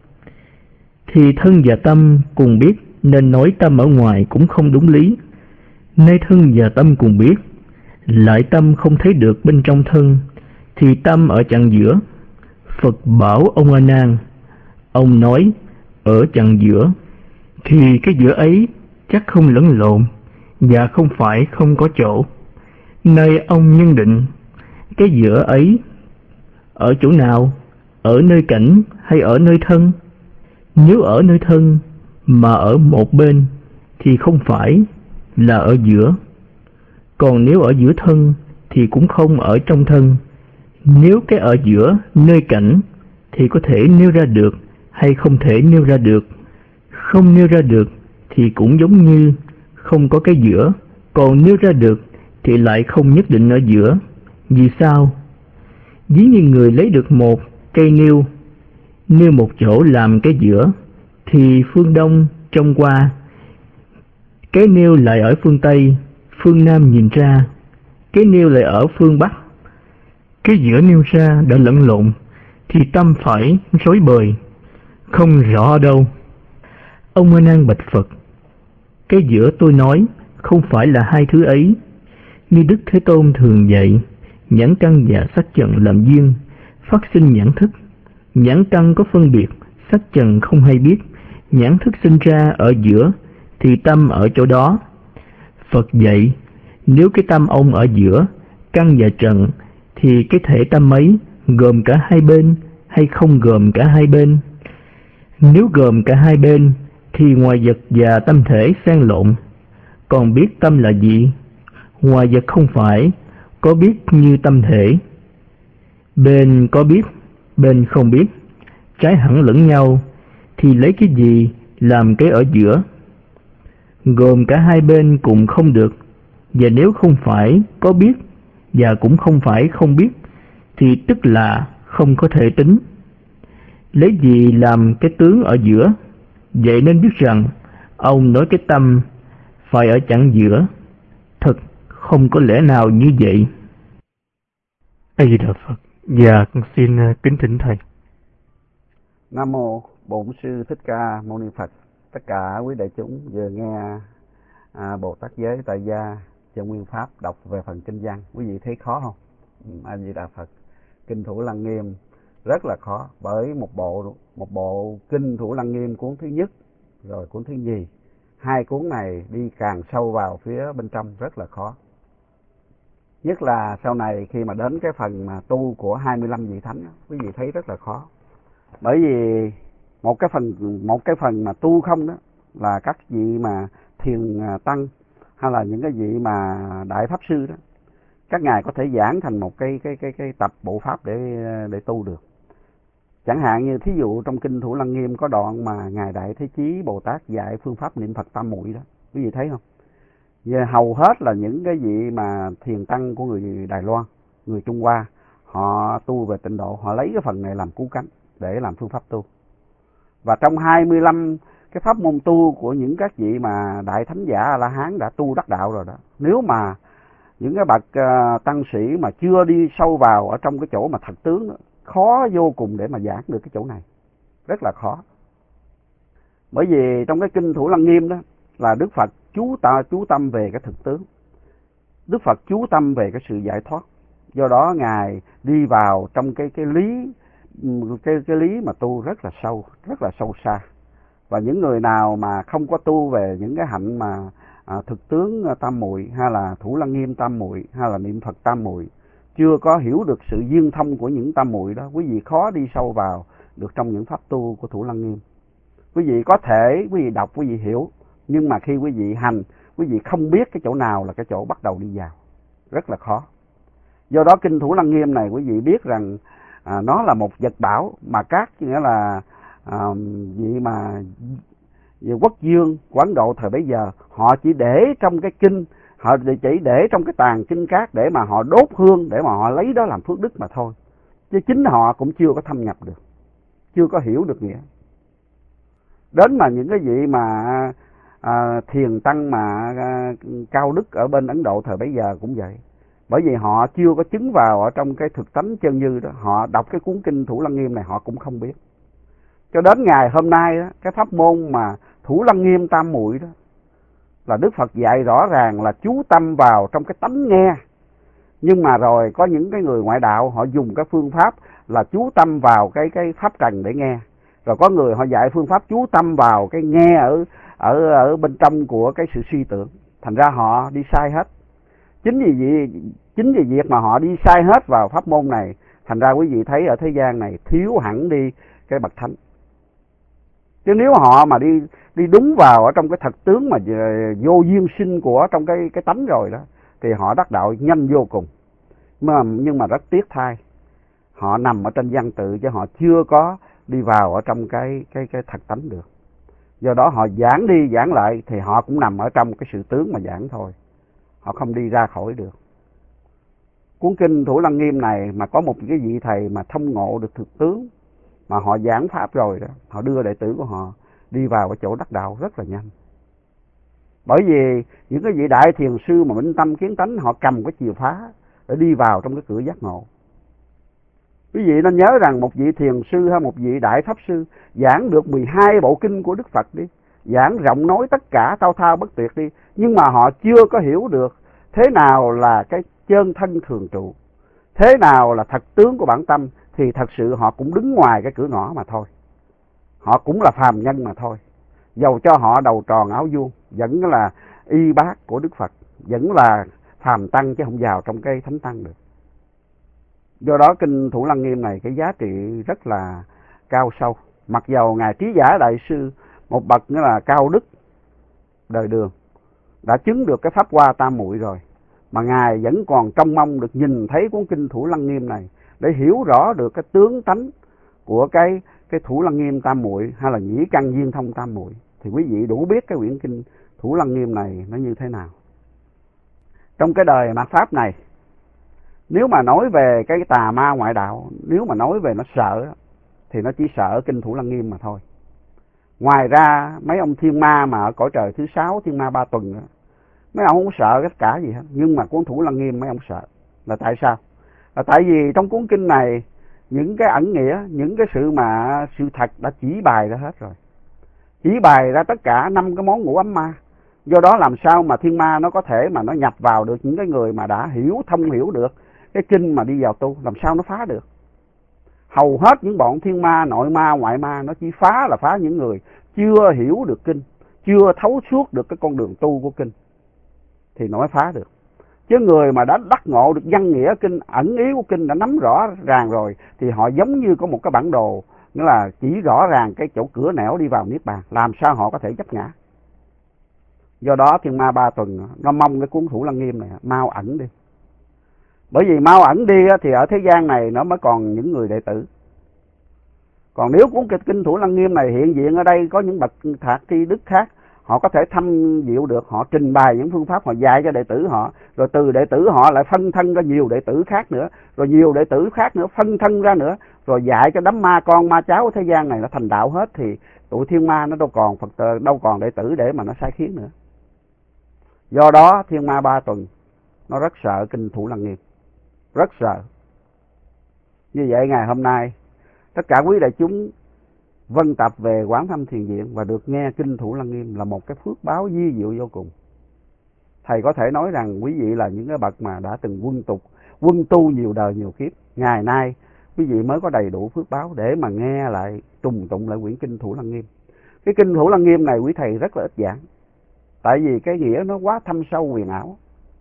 Thì thân và tâm cùng biết nên nói tâm ở ngoài cũng không đúng lý. Nay thân và tâm cùng biết, lại tâm không thấy được bên trong thân, thì tâm ở chặng giữa. Phật bảo ông A Nan, ông nói ở chặng giữa, thì cái giữa ấy chắc không lẫn lộn và không phải không có chỗ. Nay ông nhân định cái giữa ấy ở chỗ nào, ở nơi cảnh hay ở nơi thân? Nếu ở nơi thân mà ở một bên thì không phải là ở giữa. Còn nếu ở giữa thân thì cũng không ở trong thân. Nếu cái ở giữa nơi cảnh thì có thể nêu ra được hay không thể nêu ra được. Không nêu ra được thì cũng giống như không có cái giữa. Còn nêu ra được thì lại không nhất định ở giữa. Vì sao? Ví như người lấy được một cây nêu, nêu một chỗ làm cái giữa, thì phương đông trông qua, cái nêu lại ở phương tây, phương nam nhìn ra, cái nêu lại ở phương bắc. Cái giữa nêu ra đã lẫn lộn, thì tâm phải rối bời, không rõ ở đâu. Ông A Nan bạch Phật: Cái giữa tôi nói không phải là hai thứ ấy. Như Đức Thế Tôn thường dạy, nhãn căn và sắc trần làm duyên, phát sinh nhãn thức. Nhãn căn có phân biệt, sắc trần không hay biết. Nhãn thức sinh ra ở giữa, thì tâm ở chỗ đó. Phật dạy, nếu cái tâm ông ở giữa, căn và trần, thì cái thể tâm ấy gồm cả hai bên hay không gồm cả hai bên? Nếu gồm cả hai bên, thì ngoài vật và tâm thể xen lộn. Còn biết tâm là gì? Ngoài vật không phải có biết như tâm thể. Bên có biết, bên không biết, trái hẳn lẫn nhau, thì lấy cái gì làm cái ở giữa? Gồm cả hai bên cũng không được. Và nếu không phải có biết và cũng không phải không biết, thì tức là không có thể tính. Lấy gì làm cái tướng ở giữa? Vậy nên biết rằng ông nói cái tâm phải ở chặng giữa. Thật không có lẽ nào như vậy. A Di Đà Phật. Dạ, con xin kính thỉnh thầy. Nam mô Bổn Sư Thích Ca Mâu Ni Phật. Tất cả quý đại chúng vừa nghe Bồ Tát Giới Tại Gia trong Nguyên Pháp đọc về phần kinh văn, quý vị thấy khó không? A Di Đà Phật. Kinh Thủ Lăng Nghiêm rất là khó, bởi một bộ kinh Thủ Lăng Nghiêm cuốn thứ nhất rồi cuốn thứ nhì, hai cuốn này đi càng sâu vào phía bên trong rất là khó. Nhất là sau này khi mà đến cái phần mà tu của 25 vị thánh, quý vị thấy rất là khó. Bởi vì một cái phần mà tu không đó là các vị mà thiền tăng hay là những cái vị mà đại pháp sư đó, các ngài có thể giảng thành một cái tập bộ pháp để tu được. Chẳng hạn như thí dụ trong kinh Thủ Lăng Nghiêm có đoạn mà ngài Đại Thế Chí Bồ Tát dạy phương pháp niệm Phật tam muội đó, quý vị thấy không? Và hầu hết là những cái vị mà thiền tăng của người Đài Loan, người Trung Hoa, họ tu về tịnh độ, họ lấy cái phần này làm cứu cánh để làm phương pháp tu. Và trong 25 cái pháp môn tu của những các vị mà đại thánh giả A La Hán đã tu đắc đạo rồi đó, nếu mà những cái bậc tăng sĩ mà chưa đi sâu vào ở trong cái chỗ mà thật tướng đó, khó vô cùng để mà giảng được cái chỗ này, rất là khó. Bởi vì trong cái kinh Thủ Lăng Nghiêm đó là Đức Phật chú tâm về cái thực tướng, Đức Phật chú tâm về cái sự giải thoát. Do đó ngài đi vào trong cái lý mà tu rất là sâu xa. Và những người nào mà không có tu về những cái hạnh mà thực tướng tam muội, hay là Thủ Lăng Nghiêm tam muội, hay là niệm Phật tam muội, chưa có hiểu được sự duyên thông của những tam muội đó, quý vị khó đi sâu vào được trong những pháp tu của Thủ Lăng Nghiêm. Quý vị có thể quý vị đọc, quý vị hiểu, nhưng mà khi quý vị hành, quý vị không biết cái chỗ nào là cái chỗ bắt đầu đi vào, rất là khó. Do đó kinh Thủ Lăng Nghiêm này quý vị biết rằng nó là một vật bảo mà các nghĩa là vị mà quốc dương của Ấn Độ thời bấy giờ, họ chỉ để trong cái kinh, họ chỉ để trong cái tàng kinh cát để mà họ đốt hương, để mà họ lấy đó làm phước đức mà thôi, chứ chính họ cũng chưa có thâm nhập được, chưa có hiểu được nghĩa. Đến mà những cái vị mà thiền tăng mà cao đức ở bên Ấn Độ thời bấy giờ cũng vậy, bởi vì họ chưa có chứng vào ở trong cái thực tánh chân như đó, họ đọc cái cuốn kinh Thủ Lăng Nghiêm này họ cũng không biết. Cho đến ngày hôm nay đó, cái pháp môn mà Thủ Lăng Nghiêm tam muội đó là Đức Phật dạy rõ ràng là chú tâm vào trong cái tánh nghe. Nhưng mà rồi có những cái người ngoại đạo họ dùng cái phương pháp là chú tâm vào cái pháp trần để nghe. Rồi có người họ dạy phương pháp chú tâm vào cái nghe ở bên trong của cái sự suy tưởng. Thành ra họ đi sai hết. Chính vì việc mà họ đi sai hết vào pháp môn này, thành ra quý vị thấy ở thế gian này thiếu hẳn đi cái bậc thánh. Chứ nếu họ mà đi đúng vào ở trong cái thật tướng mà vô duyên sinh của trong cái tánh rồi đó, thì họ đắc đạo nhanh vô cùng. Nhưng mà rất tiếc thay, họ nằm ở trên văn tự chứ họ chưa có đi vào ở trong cái thật tánh được. Do đó họ giảng đi giảng lại thì họ cũng nằm ở trong cái sự tướng mà giảng thôi, họ không đi ra khỏi được. Cuốn kinh Thủ Lăng Nghiêm này mà có một cái vị thầy mà thông ngộ được thực tướng, mà họ giảng pháp rồi đó, họ đưa đệ tử của họ đi vào cái chỗ đắc đạo rất là nhanh. Bởi vì những cái vị đại thiền sư mà minh tâm kiến tánh, họ cầm cái chìa phá để đi vào trong cái cửa giác ngộ. Quý vị nên nhớ rằng một vị thiền sư hay một vị đại pháp sư giảng được 12 bộ kinh của Đức Phật đi, giảng rộng nói tất cả thao thao bất tuyệt đi, nhưng mà họ chưa có hiểu được thế nào là cái chân thân thường trụ, thế nào là thật tướng của bản tâm, thì thật sự họ cũng đứng ngoài cái cửa ngõ mà thôi. Họ cũng là phàm nhân mà thôi. Dầu cho họ đầu tròn áo vuông, vẫn là y bác của Đức Phật, vẫn là phàm tăng chứ không vào trong cái thánh tăng được. Do đó kinh Thủ Lăng Nghiêm này cái giá trị rất là cao sâu. Mặc dầu ngài Trí Giả Đại Sư, một bậc nữa là cao đức đời Đường, đã chứng được cái pháp hoa tam muội rồi, mà ngài vẫn còn trông mong được nhìn thấy cuốn kinh Thủ Lăng Nghiêm này để hiểu rõ được cái tướng tánh của cái Thủ Lăng Nghiêm tam muội hay là nhĩ căn duyên thông tam muội, thì quý vị đủ biết cái quyển kinh Thủ Lăng Nghiêm này nó như thế nào. Trong cái đời mạt pháp này Nếu mà nói về cái tà ma ngoại đạo, nếu mà nói về nó sợ thì nó chỉ sợ kinh Thủ Lăng Nghiêm mà thôi. Ngoài ra mấy ông thiên ma mà ở cõi trời thứ 6, thiên ma ba tuần, mấy ông không sợ tất cả gì hết. Nhưng mà cuốn Thủ Lăng Nghiêm mấy ông sợ. Là tại sao? Là tại vì trong cuốn kinh này những cái ẩn nghĩa, những cái sự thật đã chỉ bày ra hết rồi. Chỉ bày ra tất cả 5 cái món ngũ ấm ma. Do đó làm sao mà thiên ma nó có thể mà nó nhập vào được những cái người mà đã thông hiểu được cái kinh mà đi vào tu, làm sao nó phá được? Hầu hết những bọn thiên ma, nội ma, ngoại ma nó chỉ phá những người chưa hiểu được kinh, chưa thấu suốt được cái con đường tu của kinh thì nó mới phá được. Chứ người mà đã đắc ngộ được văn nghĩa kinh, ẩn ý của kinh, đã nắm rõ ràng rồi thì họ giống như có một cái bản đồ, nghĩa là chỉ rõ ràng cái chỗ cửa nẻo đi vào niết bàn, làm sao họ có thể chấp ngã. Do đó thiên ma ba tuần nó mong cái cuốn Thủ Lăng Nghiêm này mau ẩn đi. Bởi vì mau ẩn đi thì ở thế gian này nó mới còn những người đệ tử. Còn nếu cuốn kinh Thủ Lăng Nghiêm này hiện diện ở đây có những bậc thạc tri đức khác, họ có thể thâm diệu được, họ trình bày những phương pháp, họ dạy cho đệ tử họ, rồi từ đệ tử họ lại phân thân ra nhiều đệ tử khác nữa, rồi nhiều đệ tử khác nữa phân thân ra nữa, rồi dạy cho đám ma con ma cháu ở thế gian này nó thành đạo hết, thì tụi thiên ma nó đâu còn đệ tử để mà nó sai khiến nữa. Do đó thiên ma ba tuần nó rất sợ kinh Thủ Lăng Nghiêm, rất sợ. Như vậy ngày hôm nay tất cả quý đại chúng vân tập về Quán Thâm Thiền Viện và được nghe kinh Thủ Lăng Nghiêm là một cái phước báo vi diệu vô cùng. Thầy có thể nói rằng quý vị là những cái bậc mà đã từng quân tu nhiều đời nhiều kiếp, ngày nay quý vị mới có đầy đủ phước báo để mà nghe lại, trùng tụng lại quyển kinh Thủ Lăng Nghiêm. Cái kinh Thủ Lăng Nghiêm này quý thầy rất là ít giảng, tại vì cái nghĩa nó quá thâm sâu huyền ảo.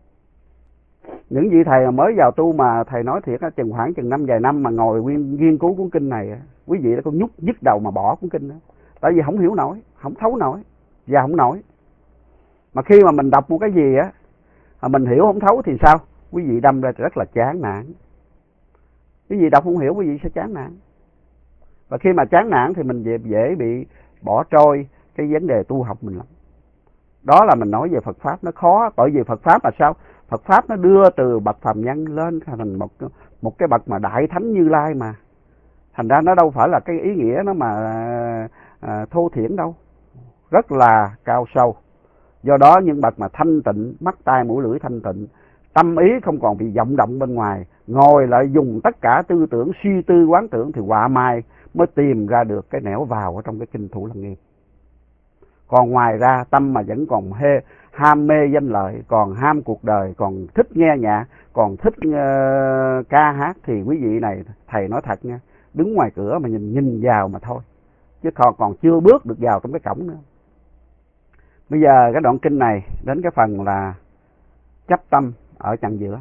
Những vị thầy mà mới vào tu mà thầy nói thiệt, khoảng chừng vài năm mà ngồi nghiên cứu cuốn kinh này, quý vị đã có nhức đầu mà bỏ cuốn kinh đó. Tại vì không hiểu nổi, không thấu nổi và không nổi. Mà khi mà mình đọc một cái gì mà mình hiểu không thấu thì sao? Quý vị đâm ra rất là chán nản. Quý vị đọc không hiểu, quý vị sẽ chán nản. Và khi mà chán nản thì mình dễ bị bỏ trôi cái vấn đề tu học mình lắm. Đó là mình nói về Phật Pháp nó khó, bởi vì Phật Pháp là sao? Phật Pháp nó đưa từ bậc phàm nhân lên thành một cái bậc mà đại thánh Như Lai mà. Thành ra nó đâu phải là cái ý nghĩa nó mà thô thiển đâu, rất là cao sâu. Do đó những bậc mà thanh tịnh, mắt tai mũi lưỡi thanh tịnh, tâm ý không còn bị vọng động bên ngoài, ngồi lại dùng tất cả tư tưởng, suy tư quán tưởng thì họa mai mới tìm ra được cái nẻo vào ở trong cái kinh Thủ Lăng Nghiêm. Còn ngoài ra tâm mà vẫn còn ham mê danh lợi, còn ham cuộc đời, còn thích nghe nhạc, còn thích ca hát thì quý vị này thầy nói thật nha, đứng ngoài cửa mà nhìn vào mà thôi, chứ còn chưa bước được vào trong cái cổng nữa. Bây giờ cái đoạn kinh này đến cái phần là chấp tâm ở chặng giữa.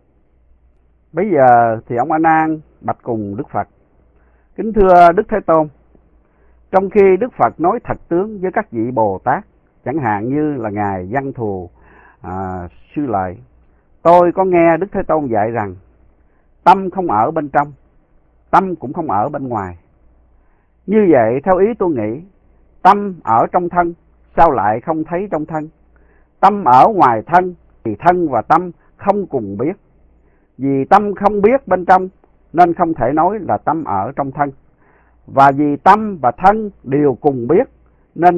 Bây giờ thì ông A Nan bạch cùng Đức Phật: kính thưa Đức Thế Tôn, trong khi Đức Phật nói thật tướng với các vị Bồ Tát, chẳng hạn như là ngài Văn Thù Sư Lợi, tôi có nghe Đức Thế Tôn dạy rằng tâm không ở bên trong, tâm cũng không ở bên ngoài. Như vậy theo ý tôi nghĩ, tâm ở trong thân, sao lại không thấy trong thân? Tâm ở ngoài thân thì thân và tâm không cùng biết. Vì tâm không biết bên trong nên không thể nói là tâm ở trong thân. Và vì tâm và thân đều cùng biết nên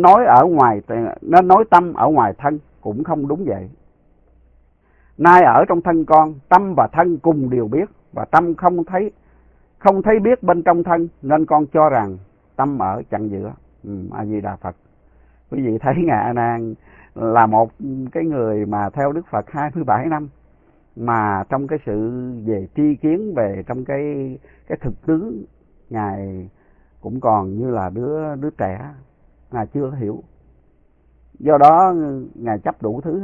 nói tâm ở ngoài thân cũng không đúng vậy. Nay ở trong thân con, tâm và thân cùng đều biết, và tâm không thấy biết bên trong thân, nên con cho rằng tâm ở chặng giữa. A Di Đà Phật. Quý vị thấy ngài A Nan là một cái người mà theo Đức Phật 27 năm, mà trong cái sự về tri kiến về trong cái thực tướng, ngài cũng còn như là đứa trẻ, ngài chưa hiểu. Do đó ngài chấp đủ thứ.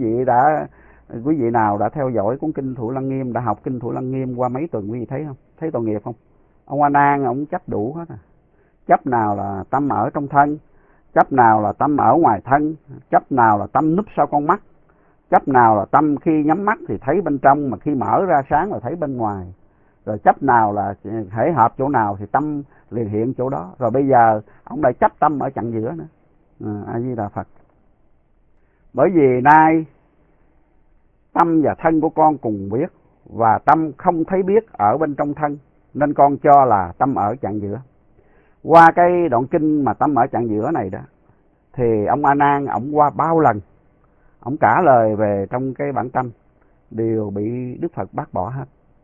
Quý vị nào đã theo dõi cuốn kinh Thủ Lăng Nghiêm, đã học kinh Thủ Lăng Nghiêm qua mấy tuần, quý vị thấy không? Thấy tội nghiệp không? Ông A Nan ông chấp đủ hết. Chấp nào là tâm ở trong thân, chấp nào là tâm ở ngoài thân, chấp nào là tâm núp sau con mắt, chấp nào là tâm khi nhắm mắt thì thấy bên trong, mà khi mở ra sáng là thấy bên ngoài. Rồi chấp nào là thể hợp chỗ nào thì tâm liền hiện chỗ đó. Rồi bây giờ ông lại chấp tâm ở chặng giữa nữa. A Di Đà Phật. Bởi vì nay tâm và thân của con cùng biết, và tâm không thấy biết ở bên trong thân, nên con cho là tâm ở chặng giữa. Qua cái đoạn kinh mà tâm ở chặng giữa này đó, thì ông A Nan ổng qua bao lần ổng trả lời về trong cái bản tâm đều bị Đức Phật bác bỏ hết.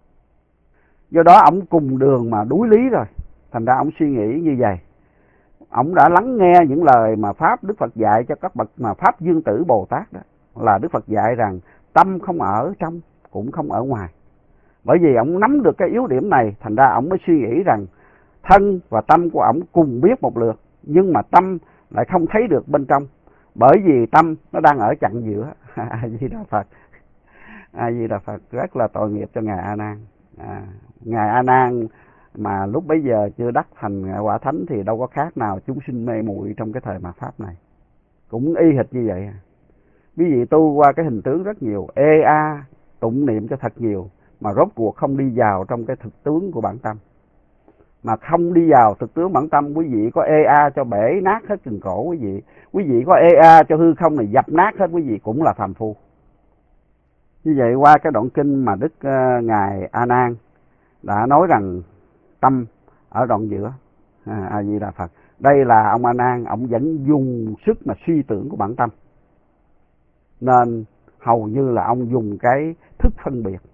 Do đó ổng cùng đường mà đuối lý rồi, thành ra ổng suy nghĩ như vậy. Ổng đã lắng nghe những lời mà pháp Đức Phật dạy cho các bậc mà pháp Dương Tử Bồ Tát đó, là Đức Phật dạy rằng tâm không ở trong cũng không ở ngoài. Bởi vì ổng nắm được cái yếu điểm này, thành ra ổng mới suy nghĩ rằng thân và tâm của ổng cùng biết một lượt, nhưng mà tâm lại không thấy được bên trong, bởi vì tâm nó đang ở chặng giữa. A Di Đà Phật. A Di Đà Phật. Rất là tội nghiệp cho ngài A Nan. Ngài A Nan mà lúc bấy giờ chưa đắc thành quả thánh thì đâu có khác nào chúng sinh mê muội trong cái thời mạt pháp này, cũng y hệt như vậy. Quý vị tu qua cái hình tướng rất nhiều, tụng niệm cho thật nhiều, mà rốt cuộc không đi vào trong cái thực tướng của bản tâm. Mà không đi vào thực tướng bản tâm, quý vị có cho bể nát hết cần cổ quý vị có cho hư không này dập nát hết, quý vị cũng là phàm phu. Như vậy qua cái đoạn kinh mà Đức Ngài A Nan đã nói rằng tâm ở đoạn giữa. A Di Đà Phật. Đây là ông A Nan, ông vẫn dùng sức mà suy tưởng của bản tâm, nên hầu như là ông dùng cái thức phân biệt.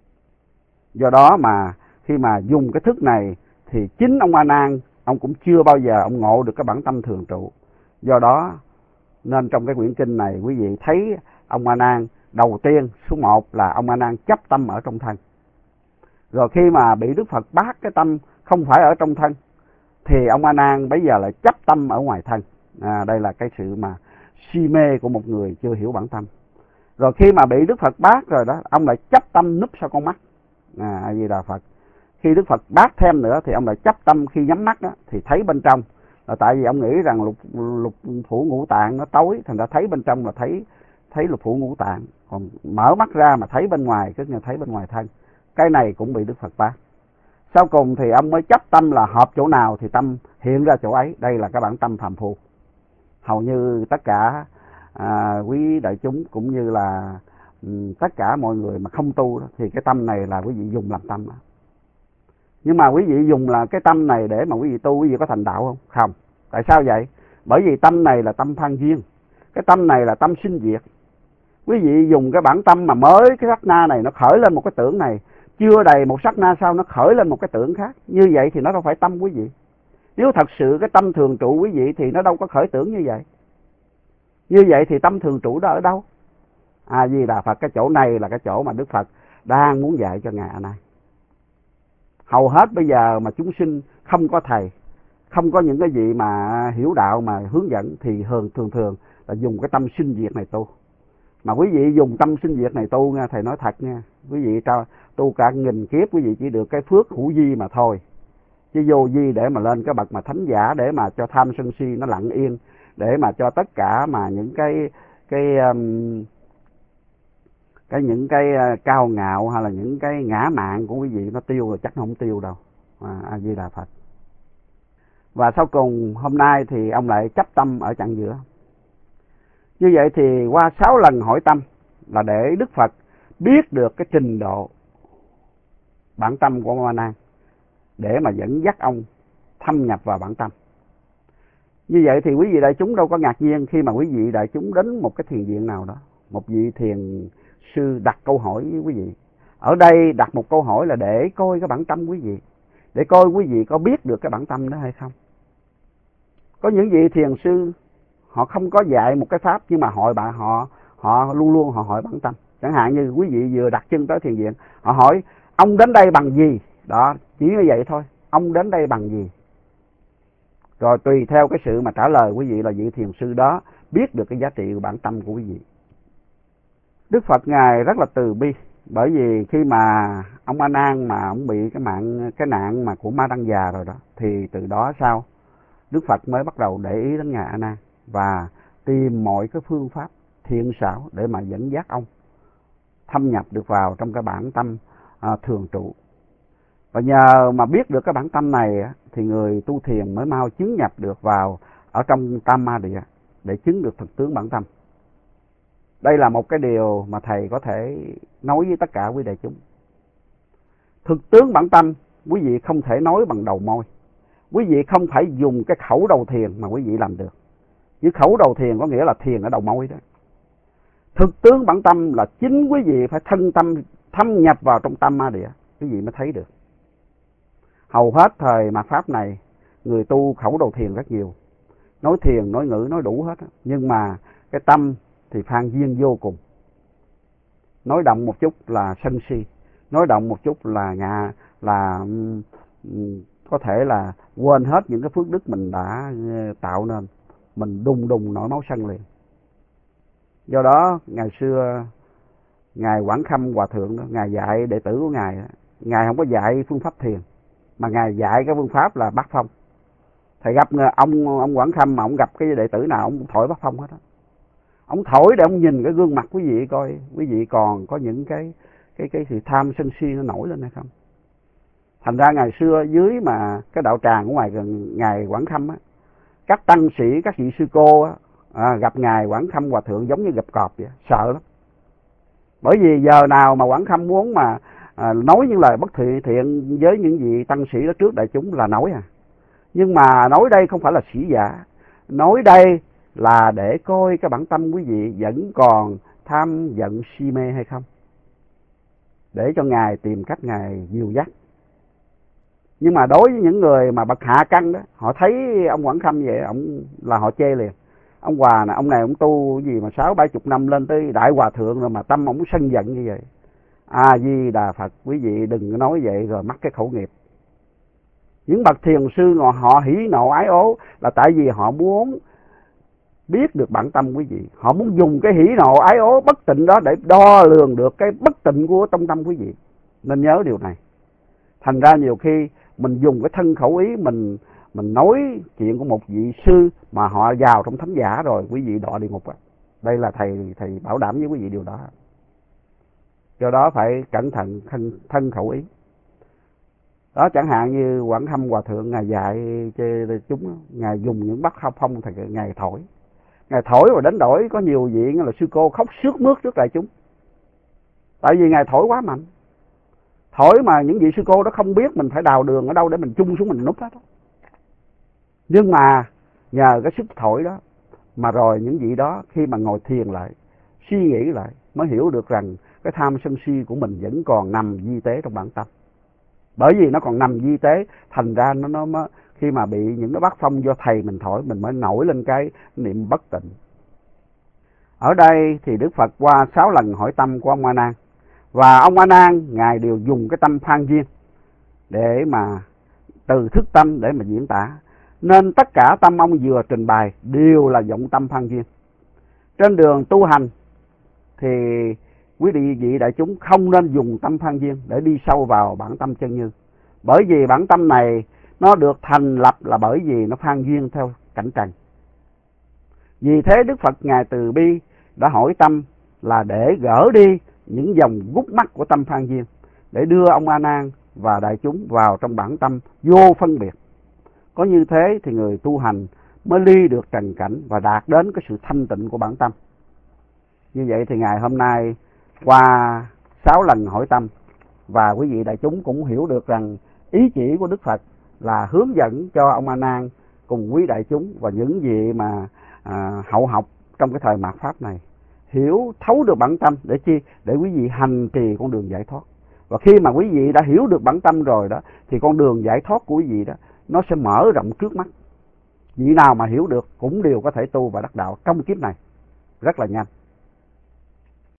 Do đó mà khi mà dùng cái thức này thì chính ông A Nan ông cũng chưa bao giờ ông ngộ được cái bản tâm thường trụ. Do đó nên trong cái quyển kinh này quý vị thấy ông A Nan đầu tiên, số 1 là ông A Nan chấp tâm ở trong thân. Rồi khi mà bị Đức Phật bác cái tâm không phải ở trong thân thì ông A Nan bây giờ lại chấp tâm ở ngoài thân. Đây là cái sự mà si mê của một người chưa hiểu bản tâm. Rồi khi mà bị Đức Phật bác rồi đó, ông lại chấp tâm núp sau con mắt. A Di Đà Phật. Khi Đức Phật bác thêm nữa thì ông lại chấp tâm khi nhắm mắt đó thì thấy bên trong. Là tại vì ông nghĩ rằng lục phủ ngũ tạng nó tối, thành ra thấy bên trong là thấy lục phủ ngũ tạng. Còn mở mắt ra mà thấy bên ngoài, tức là thấy bên ngoài thân. Cái này cũng bị Đức Phật bác. Sau cùng thì ông mới chấp tâm là hợp chỗ nào thì tâm hiện ra chỗ ấy. Đây là cái bản tâm phàm phu. Hầu như tất cả quý đại chúng cũng như là tất cả mọi người mà không tu đó, thì cái tâm này là quý vị dùng làm tâm đó. Nhưng mà quý vị dùng là cái tâm này để mà quý vị tu, quý vị có thành đạo không? Không. Tại sao vậy? Bởi vì tâm này là tâm phan duyên. Cái tâm này là tâm sinh diệt. Quý vị dùng cái bản tâm mà mới cái sát na này nó khởi lên một cái tưởng này, chưa đầy một sát na sau nó khởi lên một cái tưởng khác. Như vậy thì nó đâu phải tâm quý vị. Nếu thật sự cái tâm thường trụ quý vị thì nó đâu có khởi tưởng như vậy. Như vậy thì tâm thường trụ đó ở đâu? A Di Đà Phật. Cái chỗ này là cái chỗ mà Đức Phật đang muốn dạy cho ngài A Nan. Hầu hết bây giờ mà chúng sinh không có thầy, không có những cái gì mà hiểu đạo mà hướng dẫn thì thường là dùng cái tâm sinh diệt này tu. Mà quý vị dùng tâm sinh diệt này tu nha, thầy nói thật nha, quý vị tu cả nghìn kiếp quý vị chỉ được cái phước hữu vi mà thôi, chứ vô vi để mà lên cái bậc mà thánh giả, để mà cho tham sân si nó lặng yên, để mà cho tất cả mà những cái cao ngạo hay là những cái ngã mạn của quý vị nó tiêu rồi chắc nó không tiêu đâu. A Di Đà Phật. Và sau cùng hôm nay thì ông lại chấp tâm ở chặng giữa. Như vậy thì qua 6 lần hỏi tâm là để Đức Phật biết được cái trình độ bản tâm của ông A Nan, để mà dẫn dắt ông thâm nhập vào bản tâm. Như vậy thì quý vị đại chúng đâu có ngạc nhiên khi mà quý vị đại chúng đến một cái thiền viện nào đó, một vị thiền sư đặt câu hỏi với quý vị. Ở đây đặt một câu hỏi là để coi cái bản tâm quý vị, để coi quý vị có biết được cái bản tâm đó hay không. Có những vị thiền sư họ không có dạy một cái pháp, nhưng mà họ luôn luôn họ hỏi bản tâm. Chẳng hạn như quý vị vừa đặt chân tới thiền viện, họ hỏi ông đến đây bằng gì? Đó, chỉ như vậy thôi, ông đến đây bằng gì? Rồi tùy theo cái sự mà trả lời quý vị là vị thiền sư đó biết được cái giá trị của bản tâm của quý vị. Đức Phật Ngài rất là từ bi, bởi vì khi mà ông A Nan mà ông bị cái nạn mà của ma đăng già rồi đó, thì từ đó sau Đức Phật mới bắt đầu để ý đến ngài A Nan và tìm mọi cái phương pháp thiện xảo để mà dẫn dắt ông thâm nhập được vào trong cái bản tâm thường trụ. Và nhờ mà biết được cái bản tâm này thì người tu thiền mới mau chứng nhập được vào ở trong tam ma địa để chứng được thực tướng bản tâm. Đây là một cái điều mà thầy có thể nói với tất cả quý đại chúng. Thực tướng bản tâm, quý vị không thể nói bằng đầu môi. Quý vị không phải dùng cái khẩu đầu thiền mà quý vị làm được. Chứ khẩu đầu thiền có nghĩa là thiền ở đầu môi đó. Thực tướng bản tâm là chính quý vị phải thân tâm thâm nhập vào trong tâm ma địa, quý vị mới thấy được. Hầu hết thời mạt Pháp này, người tu khẩu đầu thiền rất nhiều. Nói thiền, nói ngữ, nói đủ hết. Nhưng mà cái tâm thì phan duyên vô cùng. Nói động một chút là sân si. Nói động một chút là có thể là quên hết những cái phước đức mình đã tạo nên. Mình đùng đùng nổi máu sân liền. Do đó ngày xưa Ngài Quảng Khâm Hòa Thượng đó, Ngài dạy đệ tử của Ngài, Ngài không có dạy phương pháp thiền, mà Ngài dạy cái phương pháp là bát phong. Thầy gặp ông Quảng Khâm mà ông gặp cái đệ tử nào ông thổi bát phong hết á. Ông thổi để ông nhìn cái gương mặt quý vị coi, quý vị còn có những cái sự tham sân si nó nổi lên hay không. Thành ra ngày xưa dưới mà cái đạo tràng của ngoài gần Ngài Quảng Khâm á, các tăng sĩ, các vị sư cô á, gặp Ngài Quảng Khâm Hòa Thượng giống như gặp cọp vậy, sợ lắm. Bởi vì giờ nào mà Quảng Khâm muốn mà nói những lời bất thiện với những vị tăng sĩ đó trước đại chúng là nói à. Nhưng mà nói đây không phải là sĩ giả, nói đây là để coi cái bản tâm quý vị vẫn còn tham giận si mê hay không, để cho Ngài tìm cách Ngài dìu dắt. Nhưng mà đối với những người mà bậc hạ căn đó, họ thấy ông Quảng Khâm vậy, ông là họ chê liền. Ông Hòa này, ông này ông tu gì mà 60-70 năm lên tới đại hòa thượng rồi mà tâm ông sân giận như vậy. A Di Đà Phật, quý vị đừng nói vậy rồi mắc cái khẩu nghiệp. Những bậc thiền sư họ hỉ nộ ái ố là tại vì họ muốn biết được bản tâm quý vị. Họ muốn dùng cái hỉ nộ ái ố bất tịnh đó để đo lường được cái bất tịnh của trong tâm quý vị. Nên nhớ điều này. Thành ra nhiều khi mình dùng cái thân khẩu ý mình nói chuyện của một vị sư mà họ vào trong thánh giả rồi, quý vị đọa địa ngục á. Đây là thầy bảo đảm với quý vị điều đó. Do đó phải cẩn thận thân khẩu ý. Đó, chẳng hạn như Quảng Khâm Hòa Thượng Ngài dạy cho chúng, Ngài dùng những bát phong thì Ngài thổi. Ngài thổi rồi đánh đổi có nhiều vị là sư cô khóc sướt mướt trước đại chúng. Tại vì Ngài thổi quá mạnh. Thổi mà những vị sư cô đó không biết mình phải đào đường ở đâu để mình chung xuống mình núp hết. Nhưng mà nhờ cái sức thổi đó mà rồi những vị đó khi mà ngồi thiền lại, suy nghĩ lại mới hiểu được rằng cái tham sân si của mình vẫn còn nằm di tế trong bản tâm. Bởi vì nó còn nằm di tế, thành ra nó khi mà bị những cái bát phong do thầy mình thổi, mình mới nổi lên cái niệm bất tịnh. Ở đây thì Đức Phật qua 6 lần hỏi tâm của ông A Nan, và ông A Nan Ngài đều dùng cái tâm phan duyên để mà từ thức tâm để mà diễn tả. Nên tất cả tâm ông vừa trình bày đều là vọng tâm phan duyên. Trên đường tu hành thì quý vị đại chúng không nên dùng tâm phan duyên để đi sâu vào bản tâm chân như. Bởi vì bản tâm này nó được thành lập là bởi vì nó phan duyên theo cảnh trần. Vì thế Đức Phật Ngài từ bi đã hỏi tâm là để gỡ đi những dòng gút mắt của tâm phan duyên, để đưa ông A Nan và đại chúng vào trong bản tâm vô phân biệt. Có như thế thì người tu hành mới ly được trần cảnh và đạt đến cái sự thanh tịnh của bản tâm. Như vậy thì ngày hôm nay qua 6 lần hỏi tâm, và quý vị đại chúng cũng hiểu được rằng ý chỉ của Đức Phật là hướng dẫn cho ông A Nan cùng quý đại chúng và những vị mà hậu học trong cái thời mạt Pháp này hiểu thấu được bản tâm để chi? Để quý vị hành trì con đường giải thoát. Và khi mà quý vị đã hiểu được bản tâm rồi đó thì con đường giải thoát của quý vị đó nó sẽ mở rộng trước mắt. Vị nào mà hiểu được cũng đều có thể tu và đắc đạo trong kiếp này rất là nhanh.